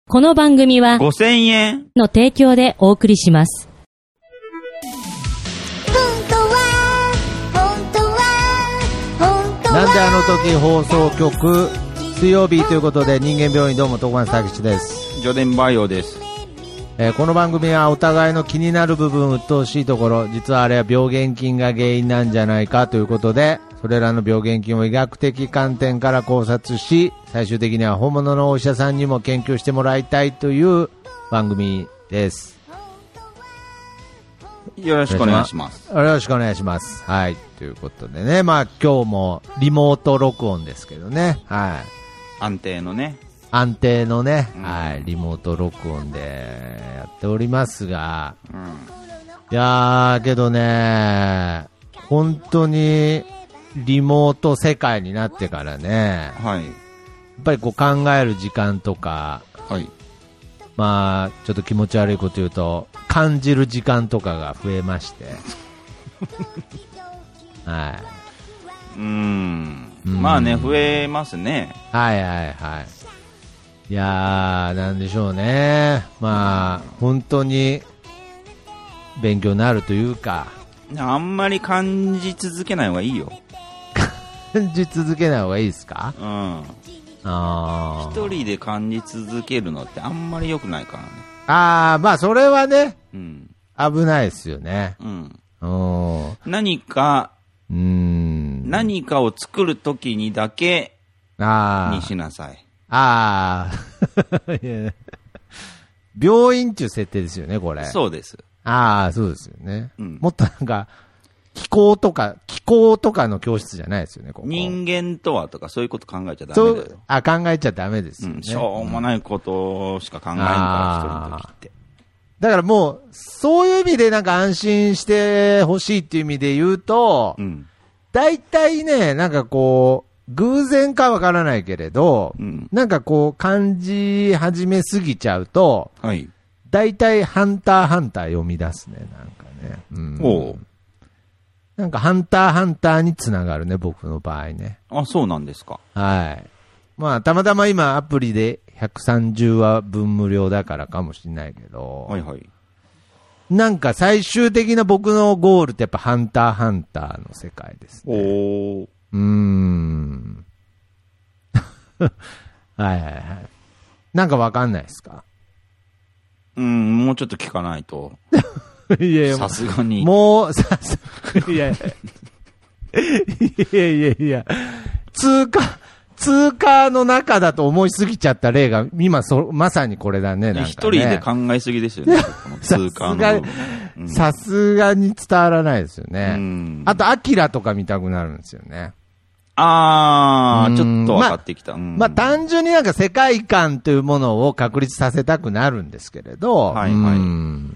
この番組は 5000円の提供でお送りします。 なんであの時放送局水曜日ということで、人間病院どうも徳松武史です。 ジョデンバイオです。 この番組はお互いの気になる部分、鬱陶しいところ、実はあれは病原菌が原因なんじゃないかということで、それらの病原菌を医学的観点から考察し、最終的には本物のお医者さんにも研究してもらいたいという番組です。 よろしくお願いします。 よろしくお願いします。はい、ということでね、まあ今日もリモート録音ですけどね、はい、 安定のね、 はい、リモート録音でやっておりますが、いやーけどね、本当にリモート世界になってからね、 はい、 やっぱりこう考える時間とか、 はい、 まあちょっと気持ち悪いこと言うと感じる時間とかが増えましてはい、 まあね、増えますね。 はいはいはい。いやー、なんでしょうね、まあ本当に勉強になるというか、 あんまり感じ続けない方がいいよ。 感じ続けない方がいいですか？ うん。 あ、 一人で感じ続けるのってあんまり良くないからね。 ああ、まあそれはね、 うん、 危ないですよね。 うん。 何かを作るときにだけにしなさい。 ああ病院っていう設定ですよね、これ。 そうです。 ああ、そうですよね。 うん、 もっとなんか気候とかの教室じゃないですよね、ここ。人間とはとかそういうこと考えちゃダメだよ。 考えちゃダメですよね。 しょうもないことしか考えないから、一人の時って。 だからもうそういう意味でなんか安心してほしいっていう意味で言うと、大体ね、なんかこう偶然かわからないけれど、なんかこう感じ始めすぎちゃうと、はい、大体ハンターハンター読み出すね、なんかね。おう、なんかハンターハンターにつながるね、僕の場合ね。 あ、そうなんですか。 はい。まあたまたま今アプリで130話分無料だからかもしれないけど、 はいはい。 なんか最終的な僕のゴールってやっぱハンターハンターの世界ですね。 おー。 はいはいはい。なんかわかんないですか？ もうちょっと聞かないと。いやいや、さすがに。いやいや、通過の中だと思いすぎちゃった例が今まさにこれだね。なんかね、 一人で考えすぎですよね。この通過の。 さすがに伝わらないですよね。あとアキラとか見たくなるんですよね。 あー、ちょっと分かってきた。 まあ単純になんか世界観というものを確立させたくなるんですけれど、はいはい、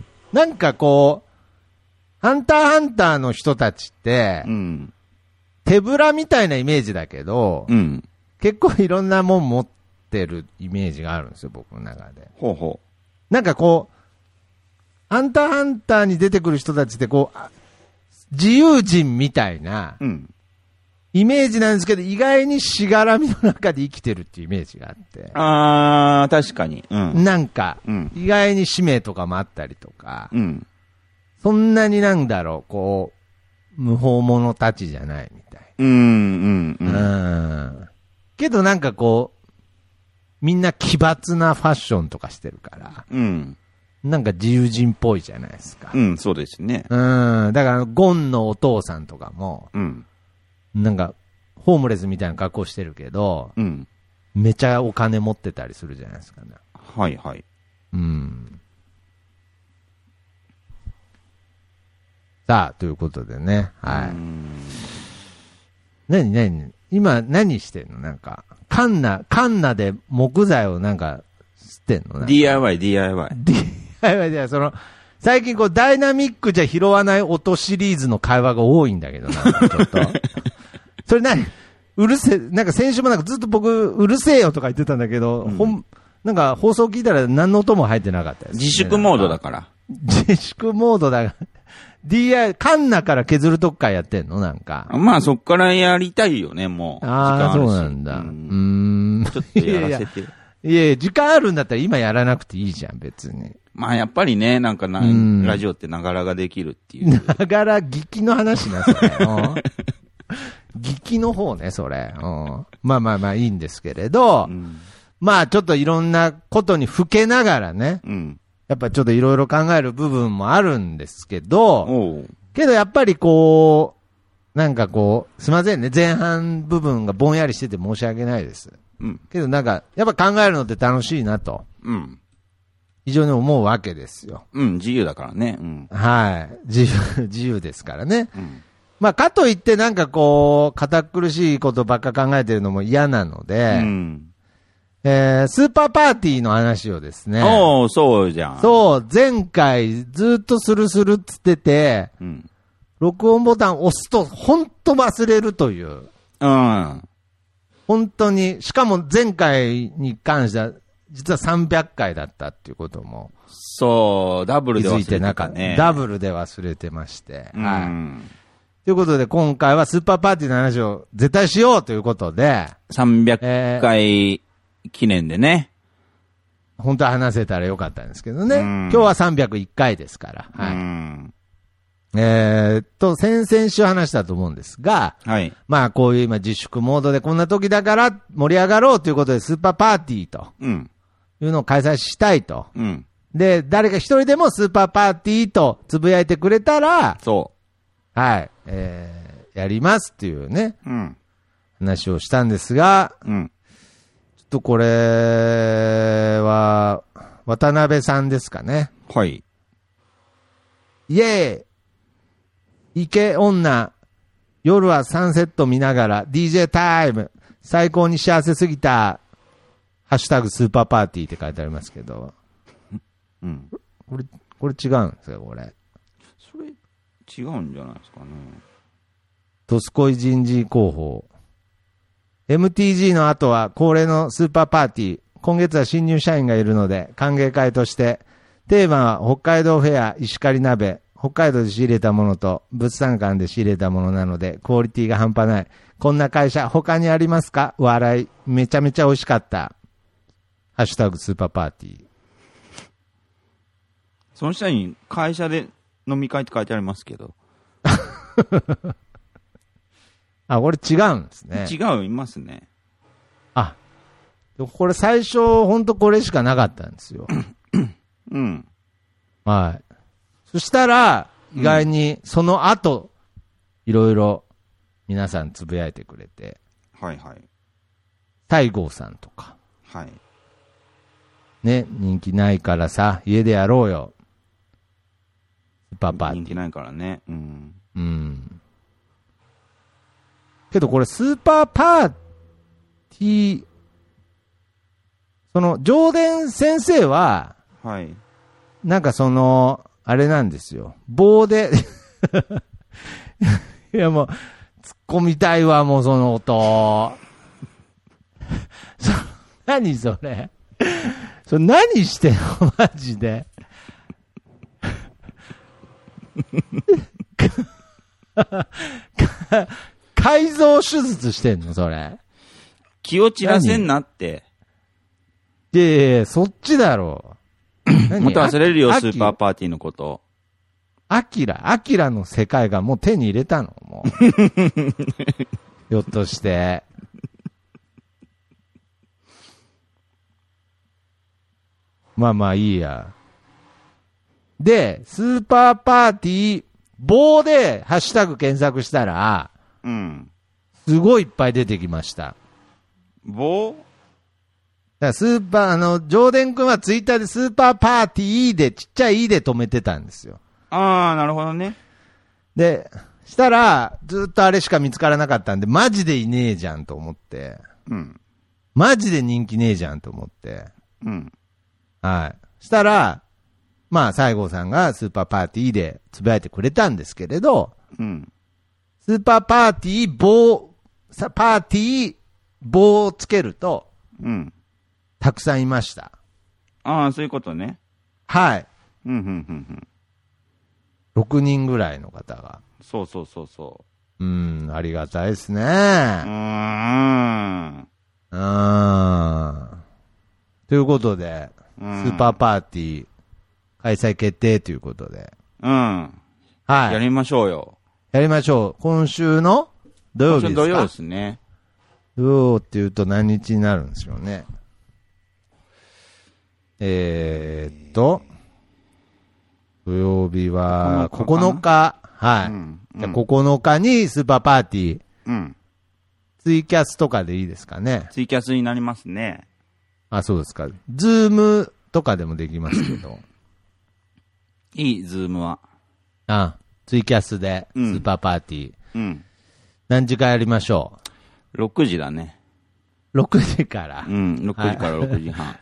なんかこうハンターハンターの人たちって、手ぶらみたいなイメージだけど、結構いろんなもん持ってるイメージがあるんですよ、僕の中で。 ほうほう。なんかこうハンターハンターに出てくる人たちってこう自由人みたいな、イメージなんですけど、意外にしがらみの中で生きてるっていうイメージがあって。 あー、確かに。 なんか、意外に使命とかもあったりとか、そんなになんだろう、こう、無法者たちじゃないみたい。けどなんかこう、みんな奇抜なファッションとかしてるから、なんか自由人っぽいじゃないですか。 そうですね。 だからゴンのお父さんとかも、なんか、ホームレスみたいな格好してるけど、めちゃお金持ってたりするじゃないですかね。 はいはい。 さあ、ということでね、はい。今何してんの？なんか、カンナで木材をなんか、吸ってんの？ DIY で、最近こうダイナミックじゃ拾わない音シリーズの会話が多いんだけど、なんかちょっと。それうるせえ、なんか先週もなんかずっと僕、うるせえよとか言ってたんだけど、なんか放送聞いたら何の音も入ってなかったです、ね。 自粛モードだから。 自粛モードだから。カンナから削るとこからやってんの？なんか。 まあそっからやりたいよね、もう。 ああ、そうなんだ。 ちょっとやらせて。 いや、時間あるんだったら今やらなくていいじゃん、別に。 まあやっぱりね、なんかラジオってながらができるっていう。 ながら聞きの話な、それ。聞きの方ね、それ。まあまあまあいいんですけれど、まあちょっといろんなことにふけながらね、やっぱちょっといろいろ考える部分もあるんですけど、けどやっぱりこう、なんかこう、すいませんね、前半部分がぼんやりしてて申し訳ないです。けどなんか、やっぱ考えるのって楽しいなと。非常に思うわけですよ。 自由だからね。 はい。自由ですからね。まあ、かといってなんかこう、堅苦しいことばっか考えてるのも嫌なので、スーパーパーティーの話をですね。 そうじゃん。 そう、前回ずっとスルっつってて、録音ボタンを押すとほんと忘れるという。本当に、しかも前回に関しては、実は300回だったっていうことも。 そう、ダブルで忘れてたね。 ダブルで忘れてまして。はい。ということで今回はスーパーパーティーの話を絶対しようということで。 300回記念でね。 本当は話せたらよかったんですけどね。今日は301回ですから。はい。先々週話したと思うんですが、はい。まあこういう今自粛モードでこんな時だから盛り上がろうということでスーパーパーティーと。いうのを開催したいと。で、誰か一人でもスーパーパーティーとつぶやいてくれたら、そう。はい。やりますっていうね。話をしたんですが、ちょっとこれは、渡辺さんですかね。はい。イエーイ池女、夜はサンセット見ながら DJ タイム、最高に幸せすぎた、ハッシュタグスーパーパーティーって書いてありますけど。これ違うんですか、これ。 それ、違うんじゃないですかね。 ドスコイ人事広報。MTG の後は恒例のスーパーパーティー。今月は新入社員がいるので、歓迎会として、テーマは北海道フェア石狩鍋。北海道で仕入れたものと物産館で仕入れたものなので、クオリティが半端ない。こんな会社他にありますか？笑い。めちゃめちゃ美味しかった。ハッシュタグスーパーパーティー。 その下に会社で飲み会って書いてありますけど。 あ、これ違うんですね。 いますね。 あ、これ最初ほんとこれしかなかったんですよ。はい。そしたら、意外にその後、いろいろ皆さんつぶやいてくれて。はいはい。西郷さんとか。はい。ね、人気ないからさ、家でやろうよ。スーパーパーティー。 人気ないからね。 けどこれスーパーパーティー、その、上田先生は、はい。なんかあれなんですよ。棒で、いやもう、突っ込みたいわ、もうその音。何それ。それ何してんのマジで。改造手術してんのそれ。 気を散らせんなって。 いやいや、そっちだろう。 もっと忘れるよ、スーパーパーティーのこと。 アキラの世界がもう手に入れたのもう。ひょっとして。まあまあいいや。で、スーパーパーティー、棒でハッシュタグ検索したら、すごいいっぱい出てきました。 棒？ だからスーパー、ジョーデン君はツイッターでスーパーパーティーで、ちっちゃい E で止めてたんですよ。 ああ、なるほどね。 で、したら、ずっとあれしか見つからなかったんで、マジでいねえじゃんと思って。マジで人気ねえじゃんと思って。はい。したら、まあ、西郷さんがスーパーパーティーでつぶやいてくれたんですけれど、スーパーパーティー棒をつけると、たくさんいました。 ああ、そういうことね。 はい。6人ぐらいの方が。 そう。 ありがたいですね。 ということで、スーパーパーティー開催決定ということで。 うん。はい。やりましょうよ。 やりましょう。今週の土曜日ですか？ 今週土曜ですね。 土曜っていうと何日になるんですよね。土曜日は9日。はい。じゃ9日にスーパーパーティー。うん。ツイキャスとかでいいですかね。 ツイキャスになりますね。 あ、そうですか。ズームとかでもできますけど。 いい、ズームは。 あ、ツイキャスで、スーパーパーティー。うん。何時間やりましょう？ 6 時だね。 6時から。 うん、6時から6時半。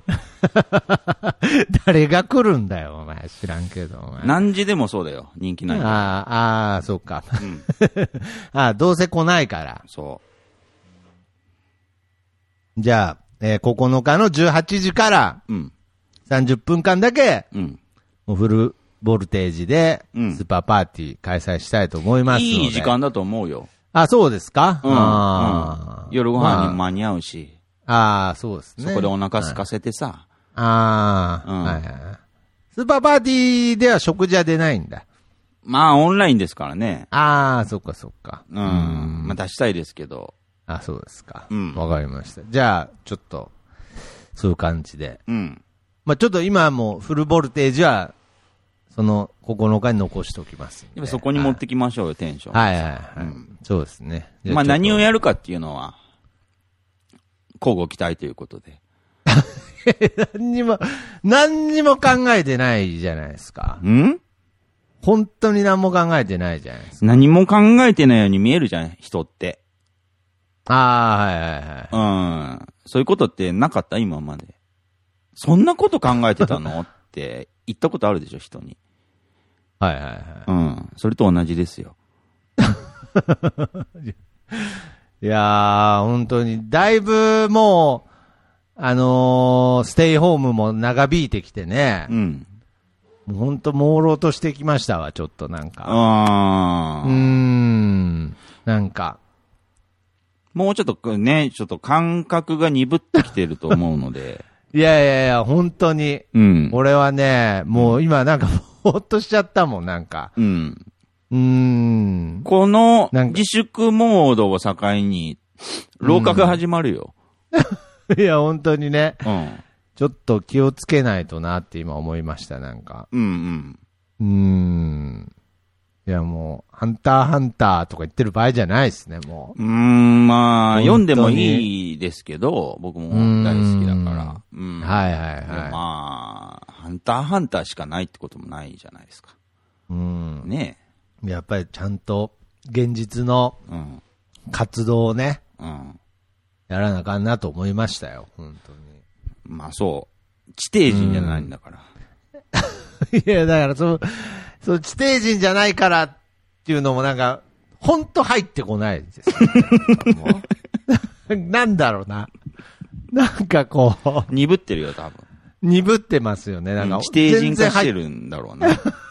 誰が来るんだよ、お前。知らんけど、お前。 何時でもそうだよ、人気ない。 ああ、そうか。うん、どうせ来ないから。 そう。 じゃあ、9日の18時から、30分間だけ、もうフルボルテージで、スーパーパーティー開催したいと思いますので。 いい時間だと思うよ。 あ、そうですか？ 夜ご飯に間に合うし。 そうですね。 そこでお腹空かせてさ。 はい。スーパーパーティーでは食事は出ないんだ。 まあ、オンラインですからね。 そっか。 まあ、出したいですけど。 そうですか。わかりました。じゃあ、ちょっと、そういう感じで。まあ、ちょっと今はもうフルボルテージは、その9日に残しておきますんで。 そこに持ってきましょうよ、テンション。 はい。そうですね。 まあ、何をやるかっていうのは、交互期待ということで。 何にも考えてないじゃないですか。本当に何も考えてないじゃないですか。 何も考えてないように見えるじゃん、人って。 はい。 そういうことってなかった今まで。そんなこと考えてたのって言ったことあるでしょ、人に。 はい。 それと同じですよ。 いやー、本当に、だいぶもう、ステイホームも長引いてきてね。もう本当、朦朧としてきましたわ、ちょっとなんか。なんか。 もうちょっとね、ちょっと感覚が鈍ってきてると思うので。 いや、本当に。俺はね、もう今なんか、ぼーっとしちゃったもん、なんか。この自粛モードを境に、老化が始まるよ。 いや、本当にね。ちょっと気をつけないとなって今思いました、なんか。いや、もう、ハンターとか言ってる場合じゃないですね、もう。 まあ、読んでもいいですけど、僕も大好きだから。 はい。 まあ、ハンターしかないってこともないじゃないですか。ねえ。やっぱりちゃんと、現実の活動をね、やらなあかんなと思いましたよ、本当に。 まあそう。地底人じゃないんだから。 いや、だからそう地底人じゃないからっていうのもなんか、ほんと入ってこないです、ね。なんだろうな。なんかこう。 鈍ってるよ、多分。 鈍ってますよね。なんか、 地底人化してるんだろうな。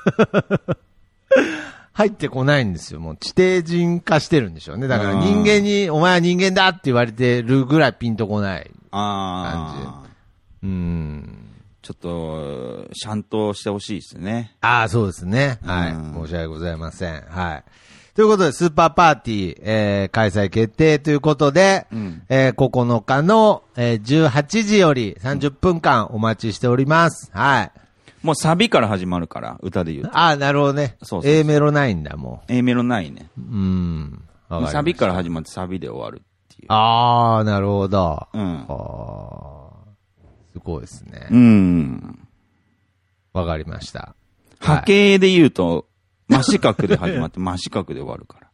入ってこないんですよ。もう地底人化してるんでしょうね。だから人間に、お前は人間だって言われてるぐらいピンとこない感じ。 ちょっと、シャンとしてほしいですね。 そうですね。はい。申し訳ございません。はい。ということで、スーパーパーティー、開催決定ということで、9日の、18時より30分間お待ちしております。はい。 もうサビから始まるから、歌で言うと。 なるほどね。そう。A メロないんだ、もう。A メロないね。サビから始まってサビで終わるっていう。 なるほど。すごいですね。わかりました。 波形で言うと、真四角で始まって真四角で終わるから。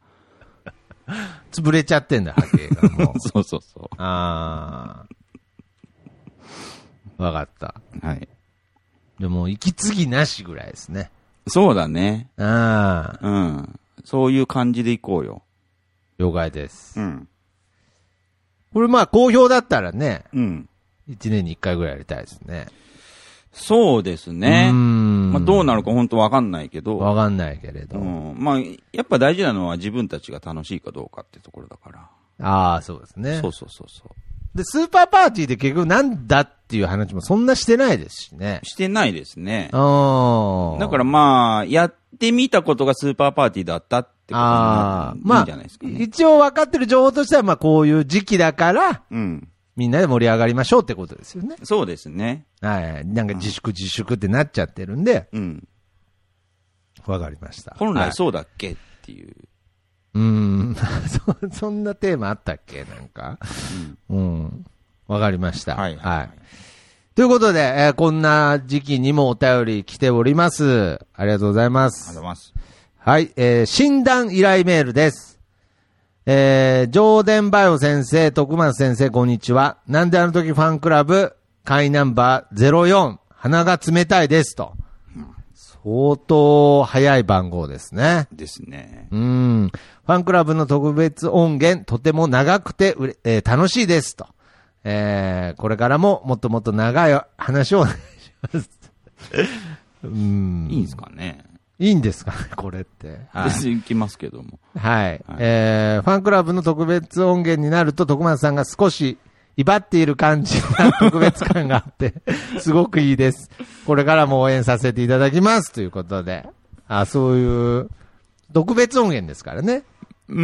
潰れちゃってんだ、波形がもう。 そう。 わかった。 はい。 でも、息継ぎなしぐらいですね。 そうだね。そういう感じでいこうよ。 了解です。これまあ、好評だったらね。1年に1回ぐらいやりたいですね。 そうですね。まあ、どうなるか本当わかんないけど。 わかんないけれど。 まあ、やっぱ大事なのは自分たちが楽しいかどうかってところだから。 そうですね。 そう。 で、スーパーパーティーで結局なんだっていう話もそんなしてないですしね。 してないですね。だかからまあ、やってみたことがスーパーパーティーだったってこといいんじゃないですかね。 一応分かってる情報としては、まあこういう時期だから、みんなで盛り上がりましょうってことですよね。 そうですね。 はい。なんか自粛ってなっちゃってるんで、わかりました。 本来そうだっけっていう。 そんなテーマあったっけなんか。わかりました。はい。ということで、こんな時期にもお便り来ております。ありがとうございます。 ありがとうございます。 はい、診断依頼メールです。ジョーデンバイオ先生、徳松先生、こんにちは。なんであの時ファンクラブ、会ナンバー04、鼻が冷たいですと。相当早い番号ですね。 ですね。 ファンクラブの特別音源、とても長くて楽しいですと。これからももっともっと長い話をお願いします。 いいんですかね。 いいんですかね、これって。 別に行きますけども。 はい。ファンクラブの特別音源になると、徳松さんが少し威張っている感じな特別感があって、すごくいいです。これからも応援させていただきます。ということで。そういう、特別音源ですからね。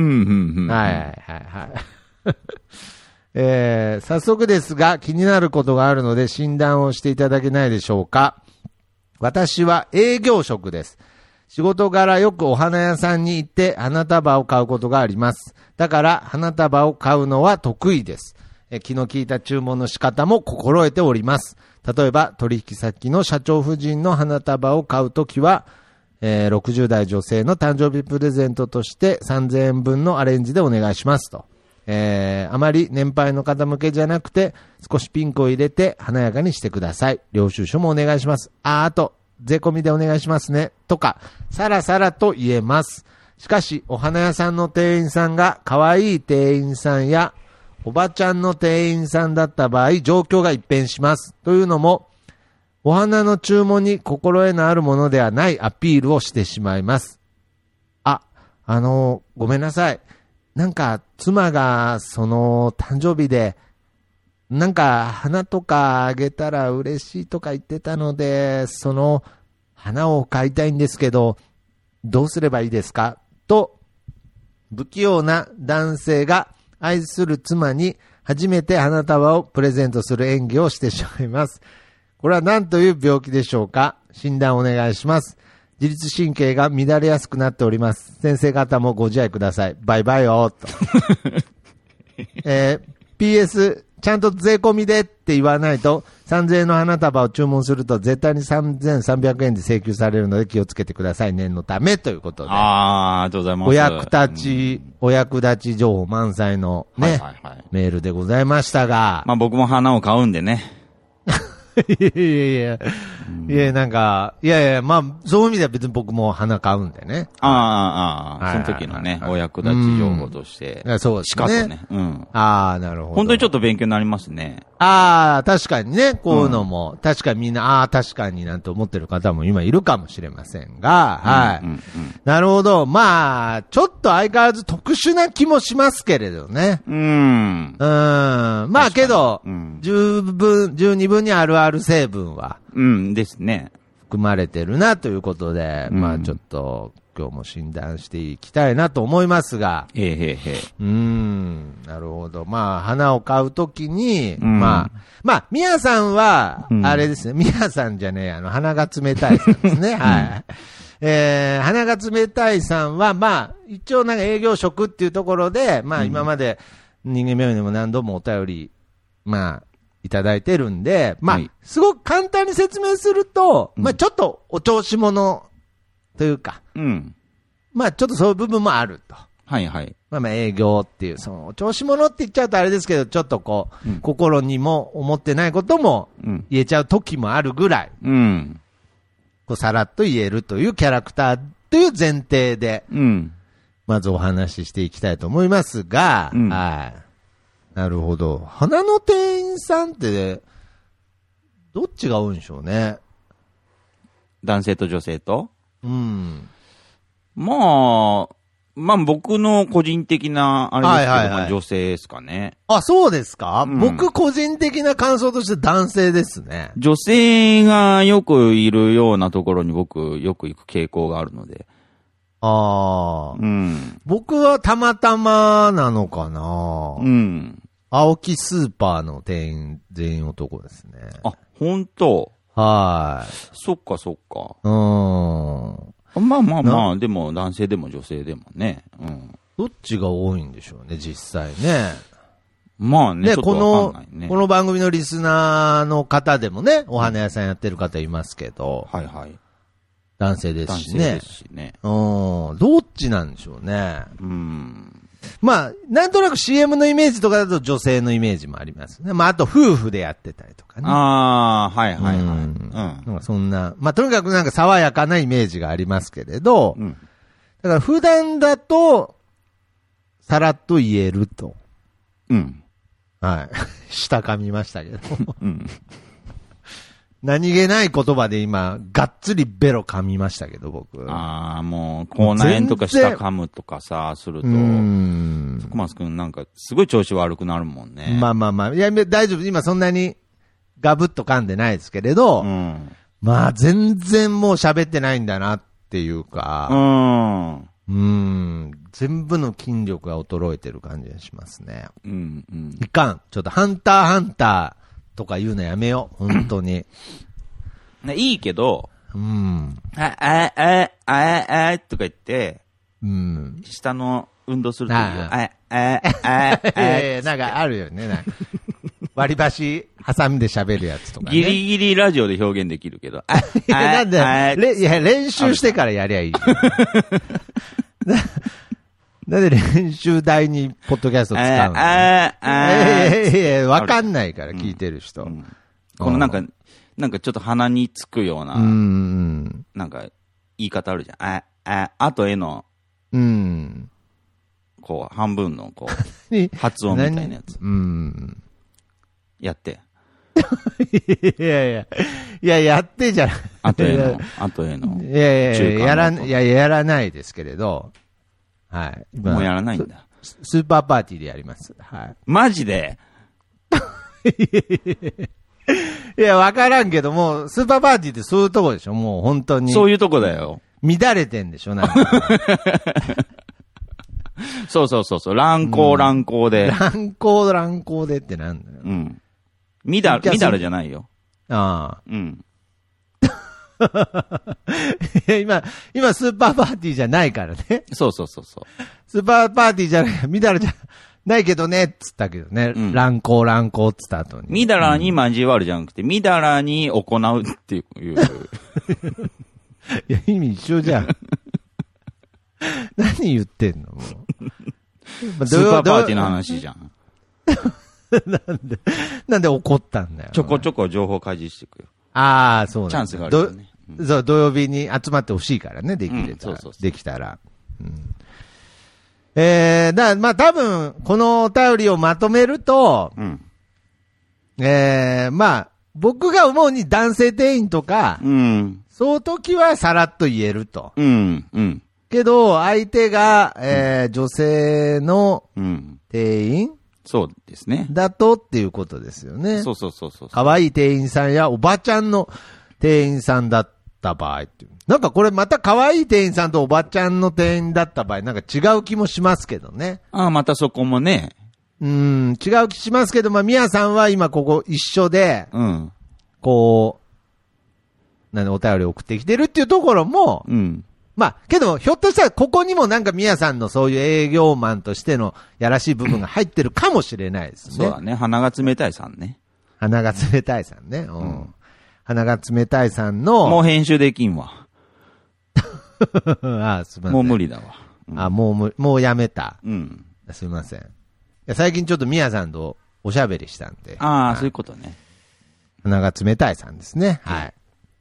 早速ですが、気になることがあるので診断をしていただけないでしょうか。私は営業職です。仕事柄よくお花屋さんに行って花束を買うことがあります。だから花束を買うのは得意です。気の利いた注文の仕方も心得ております。例えば取引先の社長夫人の花束を買うときは、60代女性の誕生日プレゼントとして3000円分のアレンジでお願いしますと。あまり年配の方向けじゃなくて少しピンクを入れて華やかにしてください。領収書もお願いします。あと税込みでお願いしますねとかさらさらと言えます。しかしお花屋さんの店員さんが可愛い店員さんやおばちゃんの店員さんだった場合状況が一変します。というのもお花の注文に心得のあるものではないアピールをしてしまいます。ごめんなさい。なんか妻がその誕生日でなんか花とかあげたら嬉しいとか言ってたのでその花を買いたいんですけどどうすればいいですかと不器用な男性が愛する妻に初めて花束をプレゼントする演技をしてしまいます。これは何という病気でしょうか。診断お願いします。自律神経が乱れやすくなっております。先生方もご自愛ください。バイバイよと。PS ちゃんと税込みでって言わないと3000円の花束を注文すると絶対に3300円で請求されるので気をつけてください。念のためということで。 ありがとうございます。 お役立ち情報満載のね、メールでございましたが。 まあ僕も花を買うんでね。 いや、なんか、まあ、そういう意味では別に僕も花買うんでね。 その時のね、お役立ち情報として。 そうですね。 しかとね。 なるほど。 本当にちょっと勉強になりますね。 確かにね、こういうのも、確かにみんな、確かになんて思ってる方も今いるかもしれませんが、はい。なるほど。まあ、ちょっと相変わらず特殊な気もしますけれどね。まあけど、十二分にあるある成分は。 ですね。 含まれてるなということで、まあちょっと今日も診断していきたいなと思いますが。なるほど。まあ花を買うときに、まあ、みやさんは、あれですね、みやさんじゃねえ、鼻が冷たいさんですね。はい。鼻が冷たいさんは、まあ、一応なんか営業職っていうところで、まあ今まで人間病院でも何度もお便り、まあ、いただいてるんで、まあ、すごく簡単に説明すると、まあちょっとお調子者というか、まあちょっとそういう部分もあると。まあ営業っていう、そのお調子者って言っちゃうとあれですけど、ちょっとこう、心にも思ってないことも言えちゃう時もあるぐらい、こうさらっと言えるというキャラクターという前提で、まずお話ししていきたいと思いますが、はい。なるほど。花の店員さんって、どっちが多いんでしょうね。 男性と女性とまあ、 まあ僕の個人的な、あれですけど、 はいはいはいまあ女性ですかね。 あ、そうですか、 うん僕個人的な感想として男性ですね。 女性がよくいるようなところに僕よく行く傾向があるので。 ああ、 うん。 僕はたまたまなのかな、 うん。 青木スーパーの店員全員男ですね。 あ、本当。 はい。 そっかそっか。 うん。 まあ、でも男性でも女性でもね。うん。 どっちが多いんでしょうね、実際ね。 まあね、ちょっとわかんないね。 この番組のリスナーの方でもね、お花屋さんやってる方いますけど、 はいはい。 男性ですしね。 男性ですしね。 どっちなんでしょうね。 うん。 まあ、なんとなく CM のイメージとかだと女性のイメージもありますね。まあ、あと夫婦でやってたりとかね。 ああ、はいはいはい。 なんかそんな、まあ、とにかくなんか爽やかなイメージがありますけれど、 うん。 だから普段だと、さらっと言えると。 うん。 はい。下噛みましたけど。 うん。 何気ない言葉で今、がっつりベロ噛みましたけど、僕。 ああ、もう、口内炎とか舌噛むとかさ、すると、徳松くんなんか、すごい調子悪くなるもんね。 まあまあまあ、いや、大丈夫。今そんなにガブッと噛んでないですけれど、まあ全然もう喋ってないんだなっていうか、全部の筋力が衰えてる感じがしますね。いかん。ちょっとハンターハンターとか言うのやめよう。本当に。 いいけど、とか言って、下の運動するといいよ。 いやいや、なんかあるよね。なんか割り箸、ハサミで喋るやつとかね。 ギリギリラジオで表現できるけど。 いや、なんで、いや、練習してからやりゃいい。なんで練習台にポッドキャスト使うの？いや、わかんないから聞いてる人。 このなんかちょっと鼻につくような、なんか言い方あるじゃん。あとへの、こう、半分の、こう、発音みたいなやつ。やって。 いや、やってじゃない。 あとへの。 いや、やらないですけれど。はい。 もうやらないんだ。 スーパーパーティーでやります。はい。 マジでいや、わからんけども、スーパーパーティーってそういうとこでしょもう本当に。 そういうとこだよ。 乱れてんでしょなんか。 そう。乱行で。 乱行でってなんだよ。 みだらじゃないよ。 ああ。今スーパーパーティーじゃないからね。 そう。 スーパーパーティーじゃない、みだらじゃないけどね、っつったけどね。乱行っつった後に。 みだらに交わるじゃなくて、みだらに行うっていう。 いや、意味一緒じゃん。何言ってんのもう。 スーパーパーティーの話じゃん。 なんで怒ったんだよ。 ちょこちょこ情報開示していくよ。 ああ、そうなんだ。 チャンスがあるよね。 そう、土曜日に集まってほしいからね、できれば。できたら。まあ多分、このお便りをまとめると、まあ、僕が思うに男性店員とか、その時はさらっと言えると。けど、相手が、女性の店員そうですね。 だとっていうことですよね。 そう。 可愛い店員さんやおばちゃんの店員さんだった場合っていう。なんかこれまた可愛い店員さんとおばちゃんの店員だった場合、なんか違う気もしますけどね。 またそこもね。 違う気しますけど、まあ、みやさんは今ここ一緒で、こう、お便り送ってきてるっていうところも、まあ、けど、ひょっとしたらここにもなんかみやさんのそういう営業マンとしてのやらしい部分が入ってるかもしれないですね。 そうだね。鼻が冷たいさんね。 鼻が冷たいさんね。鼻が冷たいさんの。 もう編集できんわ。 すみません。 もう無理だわ。 もうやめた。すみません。最近ちょっとみやさんとおしゃべりしたんで。 そういうことね。 鼻が冷たいさんですね。はい。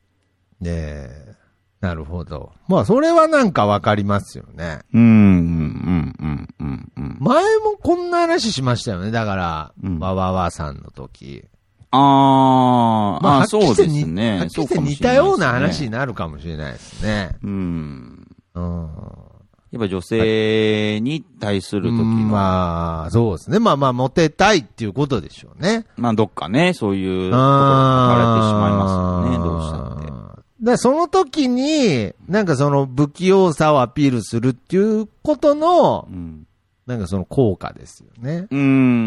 なるほど。まあ、それはなんかわかりますよね。前もこんな話しましたよね。だから、わわわさんの時。 そうですね。 はっきり似たような話になるかもしれないですね。 やっぱ女性に対する時の。 まあ、そうですね。まあまあ、モテたいっていうことでしょうね。 まあ、どっかね、そういうところが書かれてしまいますよね、どうしたって。 で、その時に、なんかその不器用さをアピールするっていうことの、なんかその効果ですよね。 だ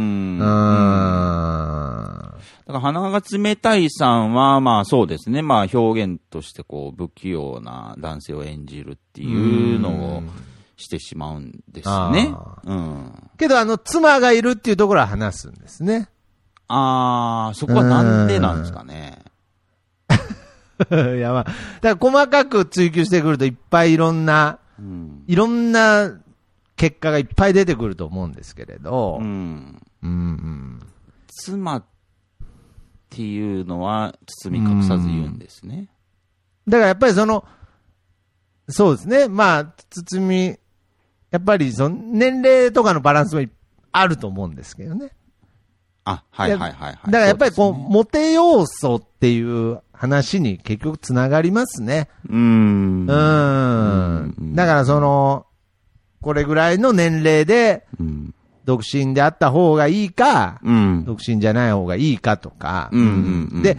から鼻が冷たいさんは、まあそうですね。まあ表現としてこう、不器用な男性を演じるっていうのをしてしまうんですね。 けど妻がいるっていうところは話すんですね。 そこはなんでなんですかね。 いやまあ、だから細かく追求してくるといっぱいいろんな結果がいっぱい出てくると思うんですけれど、 妻っていうのは包み隠さず言うんですね。 だからやっぱりそうですね。まあ、やっぱり年齢とかのバランスもあると思うんですけどね。 はい。だからやっぱりモテ要素っていう話に結局つながりますね。だからこれぐらいの年齢で、独身であった方がいいか、独身じゃない方がいいかとか、で、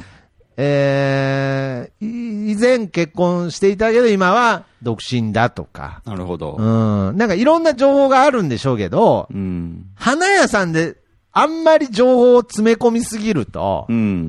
以前結婚していたけど今は独身だとか。 なるほど。 なんかいろんな情報があるんでしょうけど、花屋さんであんまり情報を詰め込みすぎると、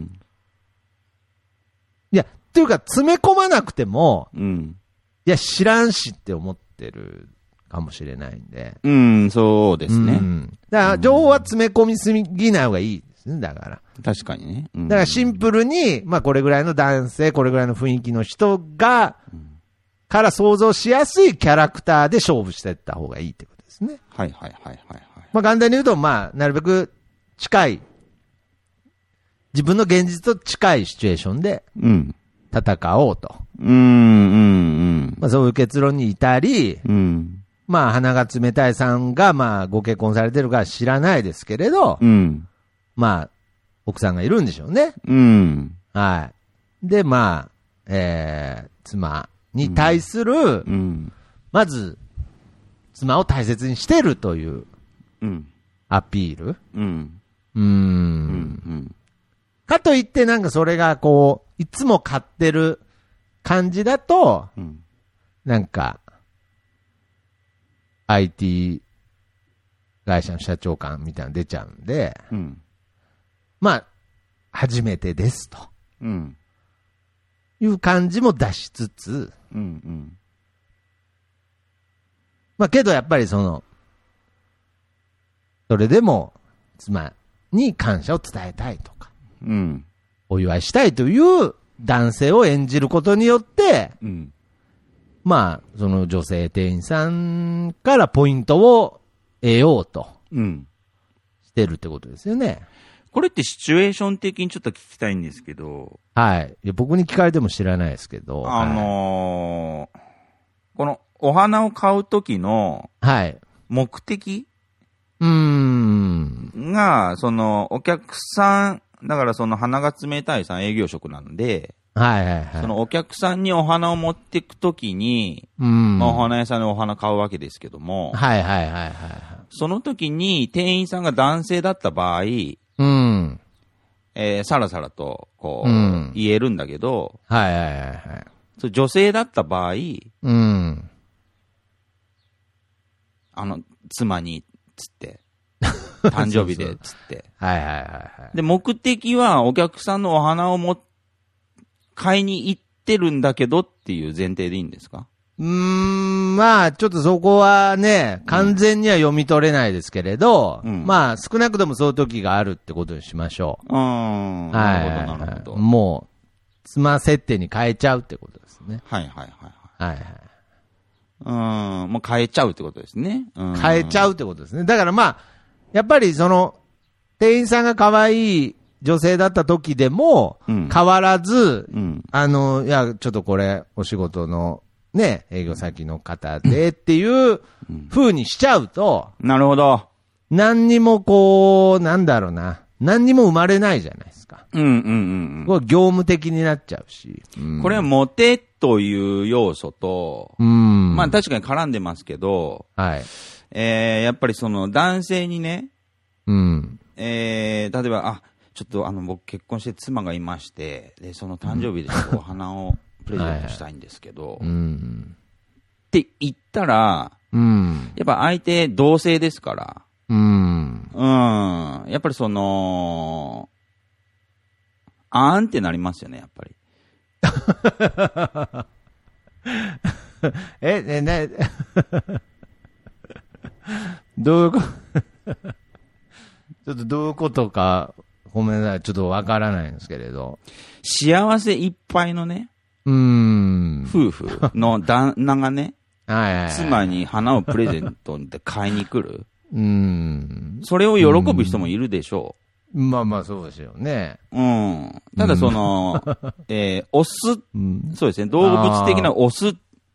いや、というか詰め込まなくても、いや、知らんしって思ってるかもしれないんで。 そうですね。 だから情報は詰め込みすぎない方がいいですね、だから。 確かにね。 だからシンプルに、まあこれぐらいの男性、これぐらいの雰囲気の人が、から想像しやすいキャラクターで勝負していった方がいいってことですね。まあ簡単に言うと、まあなるべく近い、自分の現実と近いシチュエーションで、戦おうと。まあそういう結論に至り、まあ鼻が冷たいさんがまあご結婚されてるから知らないですけれど、まあ奥さんがいるんでしょうね。はい。でまあ、妻に対する、まず妻を大切にしてるというアピール。かといってなんかそれがこういつも買ってる感じだと、なんか IT 会社の社長感みたいなの出ちゃうんで、まあ初めてですと、いう感じも出しつつ、まあけどやっぱりそれでも妻に感謝を伝えたいとか、お祝いしたいという男性を演じることによって、まあ、その女性店員さんからポイントを得ようと、してるってことですよね。 これってシチュエーション的にちょっと聞きたいんですけど。 はい。いや僕に聞かれても知らないですけど。 このお花を買うときの、目的、が、お客さん、だから鼻が冷たいさん営業職なんで、そのお客さんにお花を持っていくときに、まあ、お花屋さんでお花買うわけですけども、その時に店員さんが男性だった場合、さらさらと、こう、言えるんだけど、女性だった場合、妻に、つって、誕生日で、つって。で、目的はお客さんのお花を買いに行ってるんだけどっていう前提でいいんですか？ まあ、ちょっとそこはね、完全には読み取れないですけれど、まあ、少なくともそういう時があるってことにしましょう。 なるほど。 もう、妻設定に変えちゃうってことですね。 もう変えちゃうってことですね。 変えちゃうってことですね。だからまあ、やっぱり店員さんが可愛い女性だった時でも、変わらず、いや、ちょっとこれ、お仕事のね、営業先の方でっていう風にしちゃうと、 なるほど。 何にもこう、なんだろうな、何にも生まれないじゃないですか。これ業務的になっちゃうし。 これはモテっという要素と、まあ確かに絡んでますけど、はい。やっぱりその男性にね、例えば、ちょっと僕結婚して妻がいまして、で、その誕生日でお花をプレゼントしたいんですけど、って言ったら、やっぱ相手同性ですから、やっぱりその、あーんってなりますよね、やっぱり。 どういうことちょっとどういうことか、ごめんなさい、ちょっとわからないんですけれど。 幸せいっぱいのね、夫婦の旦那がね、妻に花をプレゼントで買いに来る。それを喜ぶ人もいるでしょう。まあまあそうですよね。 ただその、オス、そうですね、動物的なオス、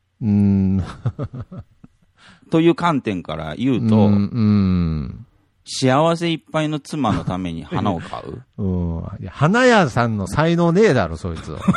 という観点から言うと、幸せいっぱいの妻のために花を買う。 花屋さんの才能ねえだろ、そいつ。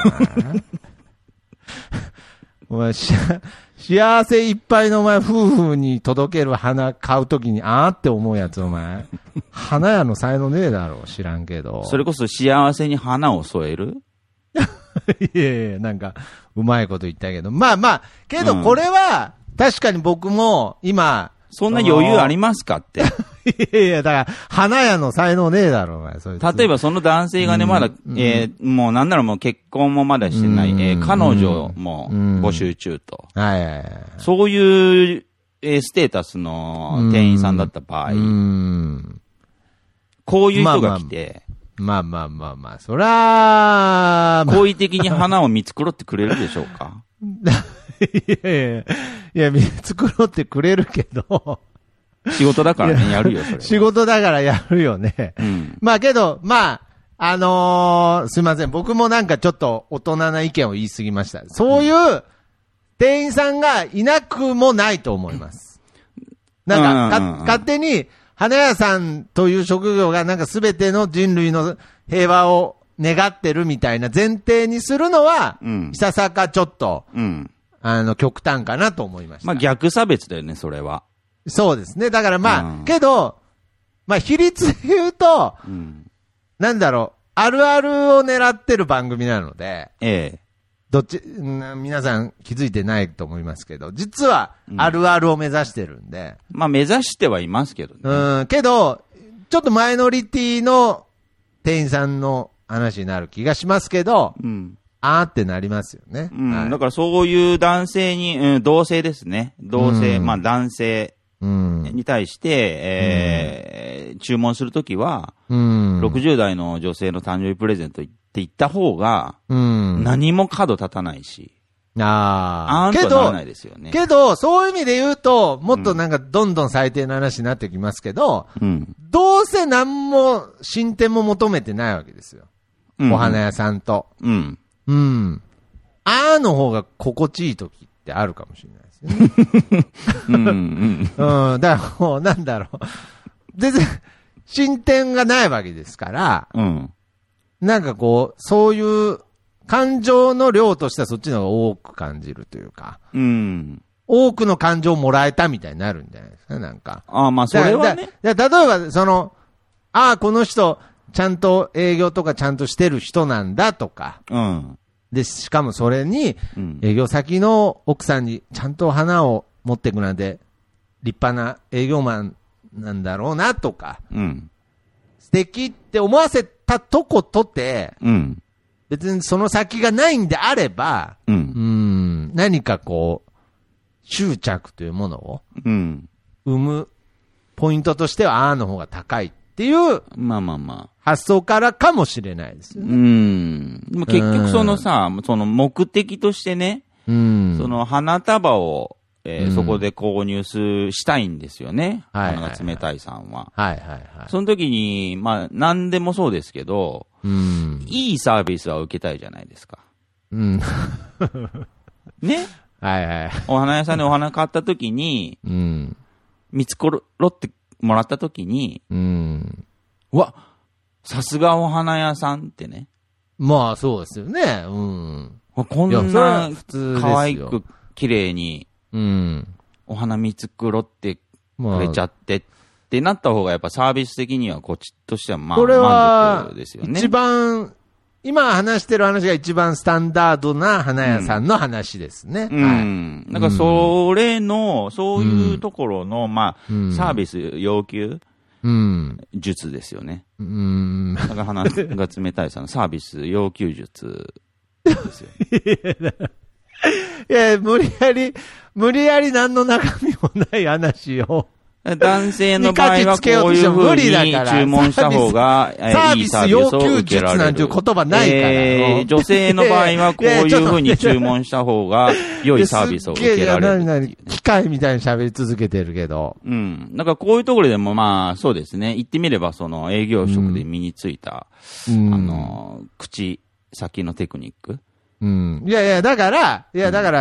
お前、幸せいっぱいのお前、夫婦に届ける花買うときに、あーって思うやつ、お前。花屋の才能ねえだろ、知らんけど。 それこそ幸せに花を添えるいやいや、なんか、うまいこと言ったけど。まあまあ、けどこれは、確かに僕も、今、 そんな余裕ありますかって。 いやいや、だから、花屋の才能ねえだろ、お前。そいつ例えばその男性がね、まだ、もうなんならもう結婚もまだしてない、彼女も募集中と。そういう、ステータスの店員さんだった場合、こういう人が来て、 まあ、そら、 好意的に花を見繕ってくれるでしょうかいや、見繕ってくれるけど、 仕事だからね、やるよ、それ。 仕事だからやるよね。まあけど、まあ、すいません。僕もなんかちょっと大人な意見を言い過ぎました。そういう店員さんがいなくもないと思います。なんか、勝手に花屋さんという職業がなんか全ての人類の平和を願ってるみたいな前提にするのは、いささかちょっと、極端かなと思いました。 まあ逆差別だよね、それは。 そうですね。だからまあ、けど、まあ比率で言うと、なんだろう、あるあるを狙ってる番組なので、皆さん気づいてないと思いますけど、実はあるあるを目指してるんで。 まあ目指してはいますけどね。 けど、ちょっとマイノリティの店員さんの話になる気がしますけど、あーってなりますよね。 だからそういう男性に、同性ですね。同性、まあ男性に対して、注文するときは、60代の女性の誕生日プレゼントって言った方が、何も角立たないし。あーんとはならないですよね。 けど、そういう意味で言うと、もっとなんかどんどん最低な話になってきますけど、どうせ何も進展も求めてないわけですよ。お花屋さんと。あーの方が心地いい時ってあるかもしれないですね。だからもうなんだろう。全然進展がないわけですから、なんかこう、そういう感情の量としてはそっちの方が多く感じるというか、多くの感情をもらえたみたいになるんじゃないですか、なんか。 まあそれはね。 例えば、その、この人、ちゃんと営業とかちゃんとしてる人なんだとか、で、しかもそれに、営業先の奥さんにちゃんと花を持っていくなんて、立派な営業マンなんだろうなとか、素敵って思わせたとことて、別にその先がないんであれば、何かこう、執着というものを、生むポイントとしては、の方が高いっていう、発想からかもしれないですよね。 でも結局そのさ、その目的としてね、その花束を、そこで購入したいんですよね。花が冷たいさんは。その時に、まあ、何でもそうですけど、いいサービスは受けたいじゃないですか。ね、お花屋さんでお花買った時に、見繕ってもらった時に、うわ、さすがお花屋さんってね。 まあそうですよね。 こんな可愛く綺麗に、お花見繕ってくれちゃってってなった方がやっぱサービス的にはこっちとしてはまあ満足ですよね。 一番、今話してる話が一番スタンダードな花屋さんの話ですね。 なんかそれの、そういうところの、まあ、サービス要求術ですよね。なんか鼻が冷たいさんのサービス要求術ですよ。 いや、無理やり何の中身もない話を。 男性の場合はこういう風に注文した方がいいサービスを受けられる。 なんていう言葉ないから。 女性の場合はこういう風に注文した方が良いサービスを受けられる。 機械みたいに喋り続けてるけど。 なんかこういうところでもまあそうですね。言ってみればその営業職で身についた、口先のテクニック。 いや、だから、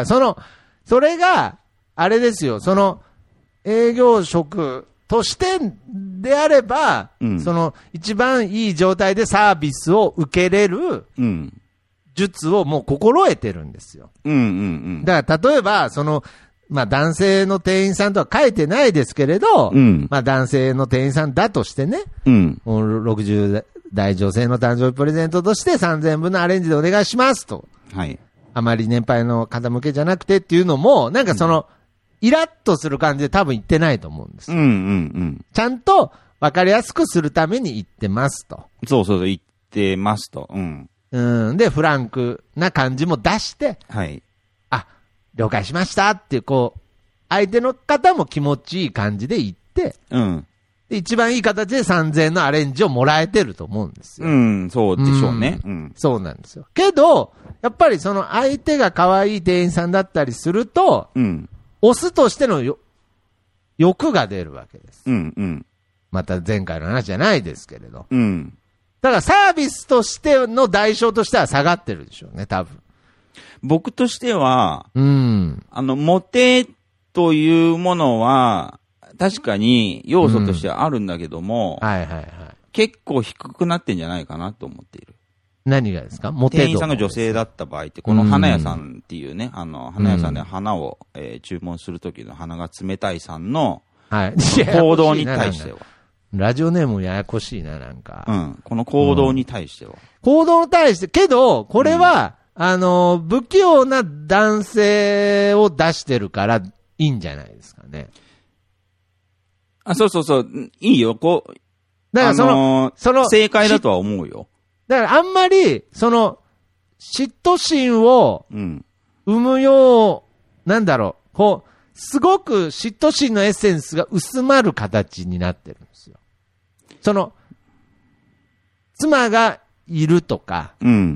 それが、あれですよ、営業職としてであれば、一番いい状態でサービスを受けれる、術をもう心得てるんですよ。だから、例えば、まあ、男性の店員さんとは書いてないですけれど、まあ、男性の店員さんだとしてね、60代女性の誕生日プレゼントとして3000円分のアレンジでお願いしますと。 はい。 あまり年配の方向けじゃなくてっていうのも、なんかイラッとする感じで多分言ってないと思うんですよ。ちゃんと分かりやすくするために言ってますと。 そう、言ってますと。 で、フランクな感じも出して、 はい。 あ、了解しましたって、相手の方も気持ちいい感じで言って、で一番いい形で3000円のアレンジをもらえてると思うんですよ。 そうでしょうね。 そうなんですよ。けど、やっぱり相手が可愛い店員さんだったりすると、オスとしての欲が出るわけです。また前回の話じゃないですけれど。だからサービスとしての代償としては下がってるでしょうね、多分。 僕としては、モテというものは、確かに要素としてはあるんだけども、結構低くなってんじゃないかなと思っている。 何がですか？モテ度。 店員さんが女性だった場合って、この花屋さんっていうね、花屋さんで花を、注文するときの花が冷たいさんの、行動に対しては。 ラジオネームややこしいな、なんか。 この行動に対しては。 行動に対して、けど、これは、不器用な男性を出してるからいいんじゃないですかね。 そう、いいよ、 だから正解だとは思うよ。 だからあんまり、嫉妬心を生むよう、なんだろう、すごく嫉妬心のエッセンスが薄まる形になってるんですよ。妻がいるとか、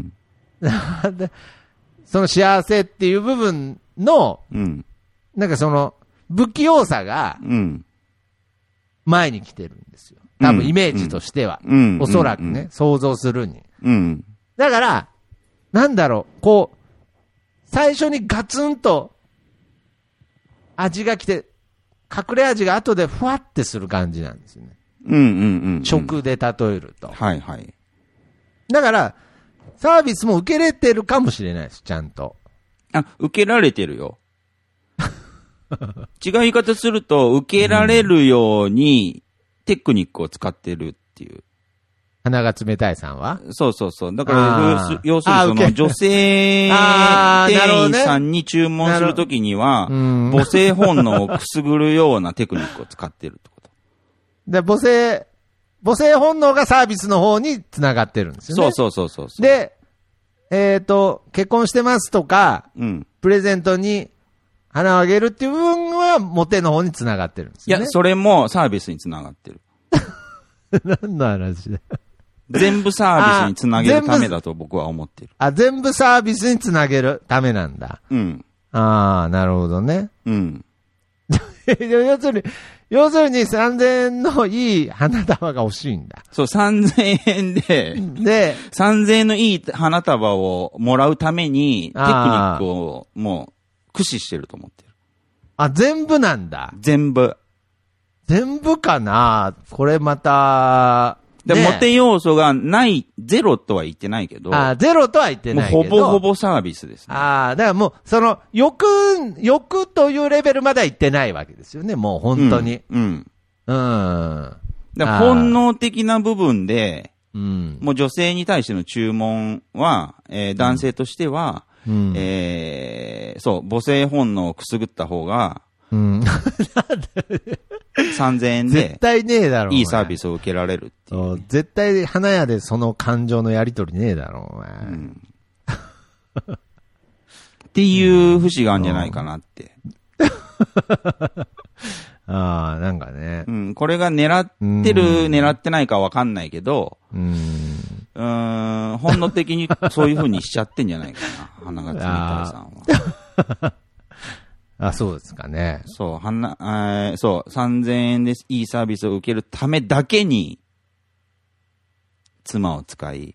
幸せっていう部分の、なんか不器用さが、前に来てるんですよ。多分イメージとしては。おそらくね、想像するに。だから、なんだろう、最初にガツンと味が来て、隠れ味が後でふわってする感じなんですよね。食で例えると。だから、サービスも受けれてるかもしれないです、ちゃんと。 受けられてるよ。違う言い方すると、受けられるようにテクニックを使ってるっていう。 鼻が冷たいさんは？ そう。だから、要するに女性店員さんに注文するときには、母性本能をくすぐるようなテクニックを使ってるってこと。 で、母性本能がサービスの方に繋がってるんですよね。 そう。 で、結婚してますとか、プレゼントに花をあげるっていう部分はモテの方に繋がってるんですよね。 いや、それもサービスに繋がってる。 何の話だよ。 全部サービスにつなげるためだと僕は思ってる。 全部サービスにつなげるためなんだ。なるほどね。要するに3000円のいい花束が欲しいんだ。 そう、3000円で、3000円のいい花束をもらうために、テクニックをもう駆使してると思ってる。 全部なんだ。 全部かなこれまた、 で、モテ要素がない、ゼロとは言ってないけど。 ゼロとは言ってないけど。 もうほぼほぼサービスですね。 だからもう、欲というレベルまでは言ってないわけですよね、もう本当に。 だ本能的な部分で、もう女性に対しての注文は、男性としては、そう、母性本能をくすぐった方が、3000円で、 絶対ねえだろ。 いいサービスを受けられるっていう、ね。 絶対花屋でその感情のやり取りねえだろ、お前。 っていう節があるんじゃないかなって。 なんかね。 これが狙ってる、狙ってないかわかんないけど、本能的にそういう風にしちゃってんじゃないかな、花形みたいさんは。 そうですかね。 そう、3000円でいいサービスを受けるためだけに、妻を使い。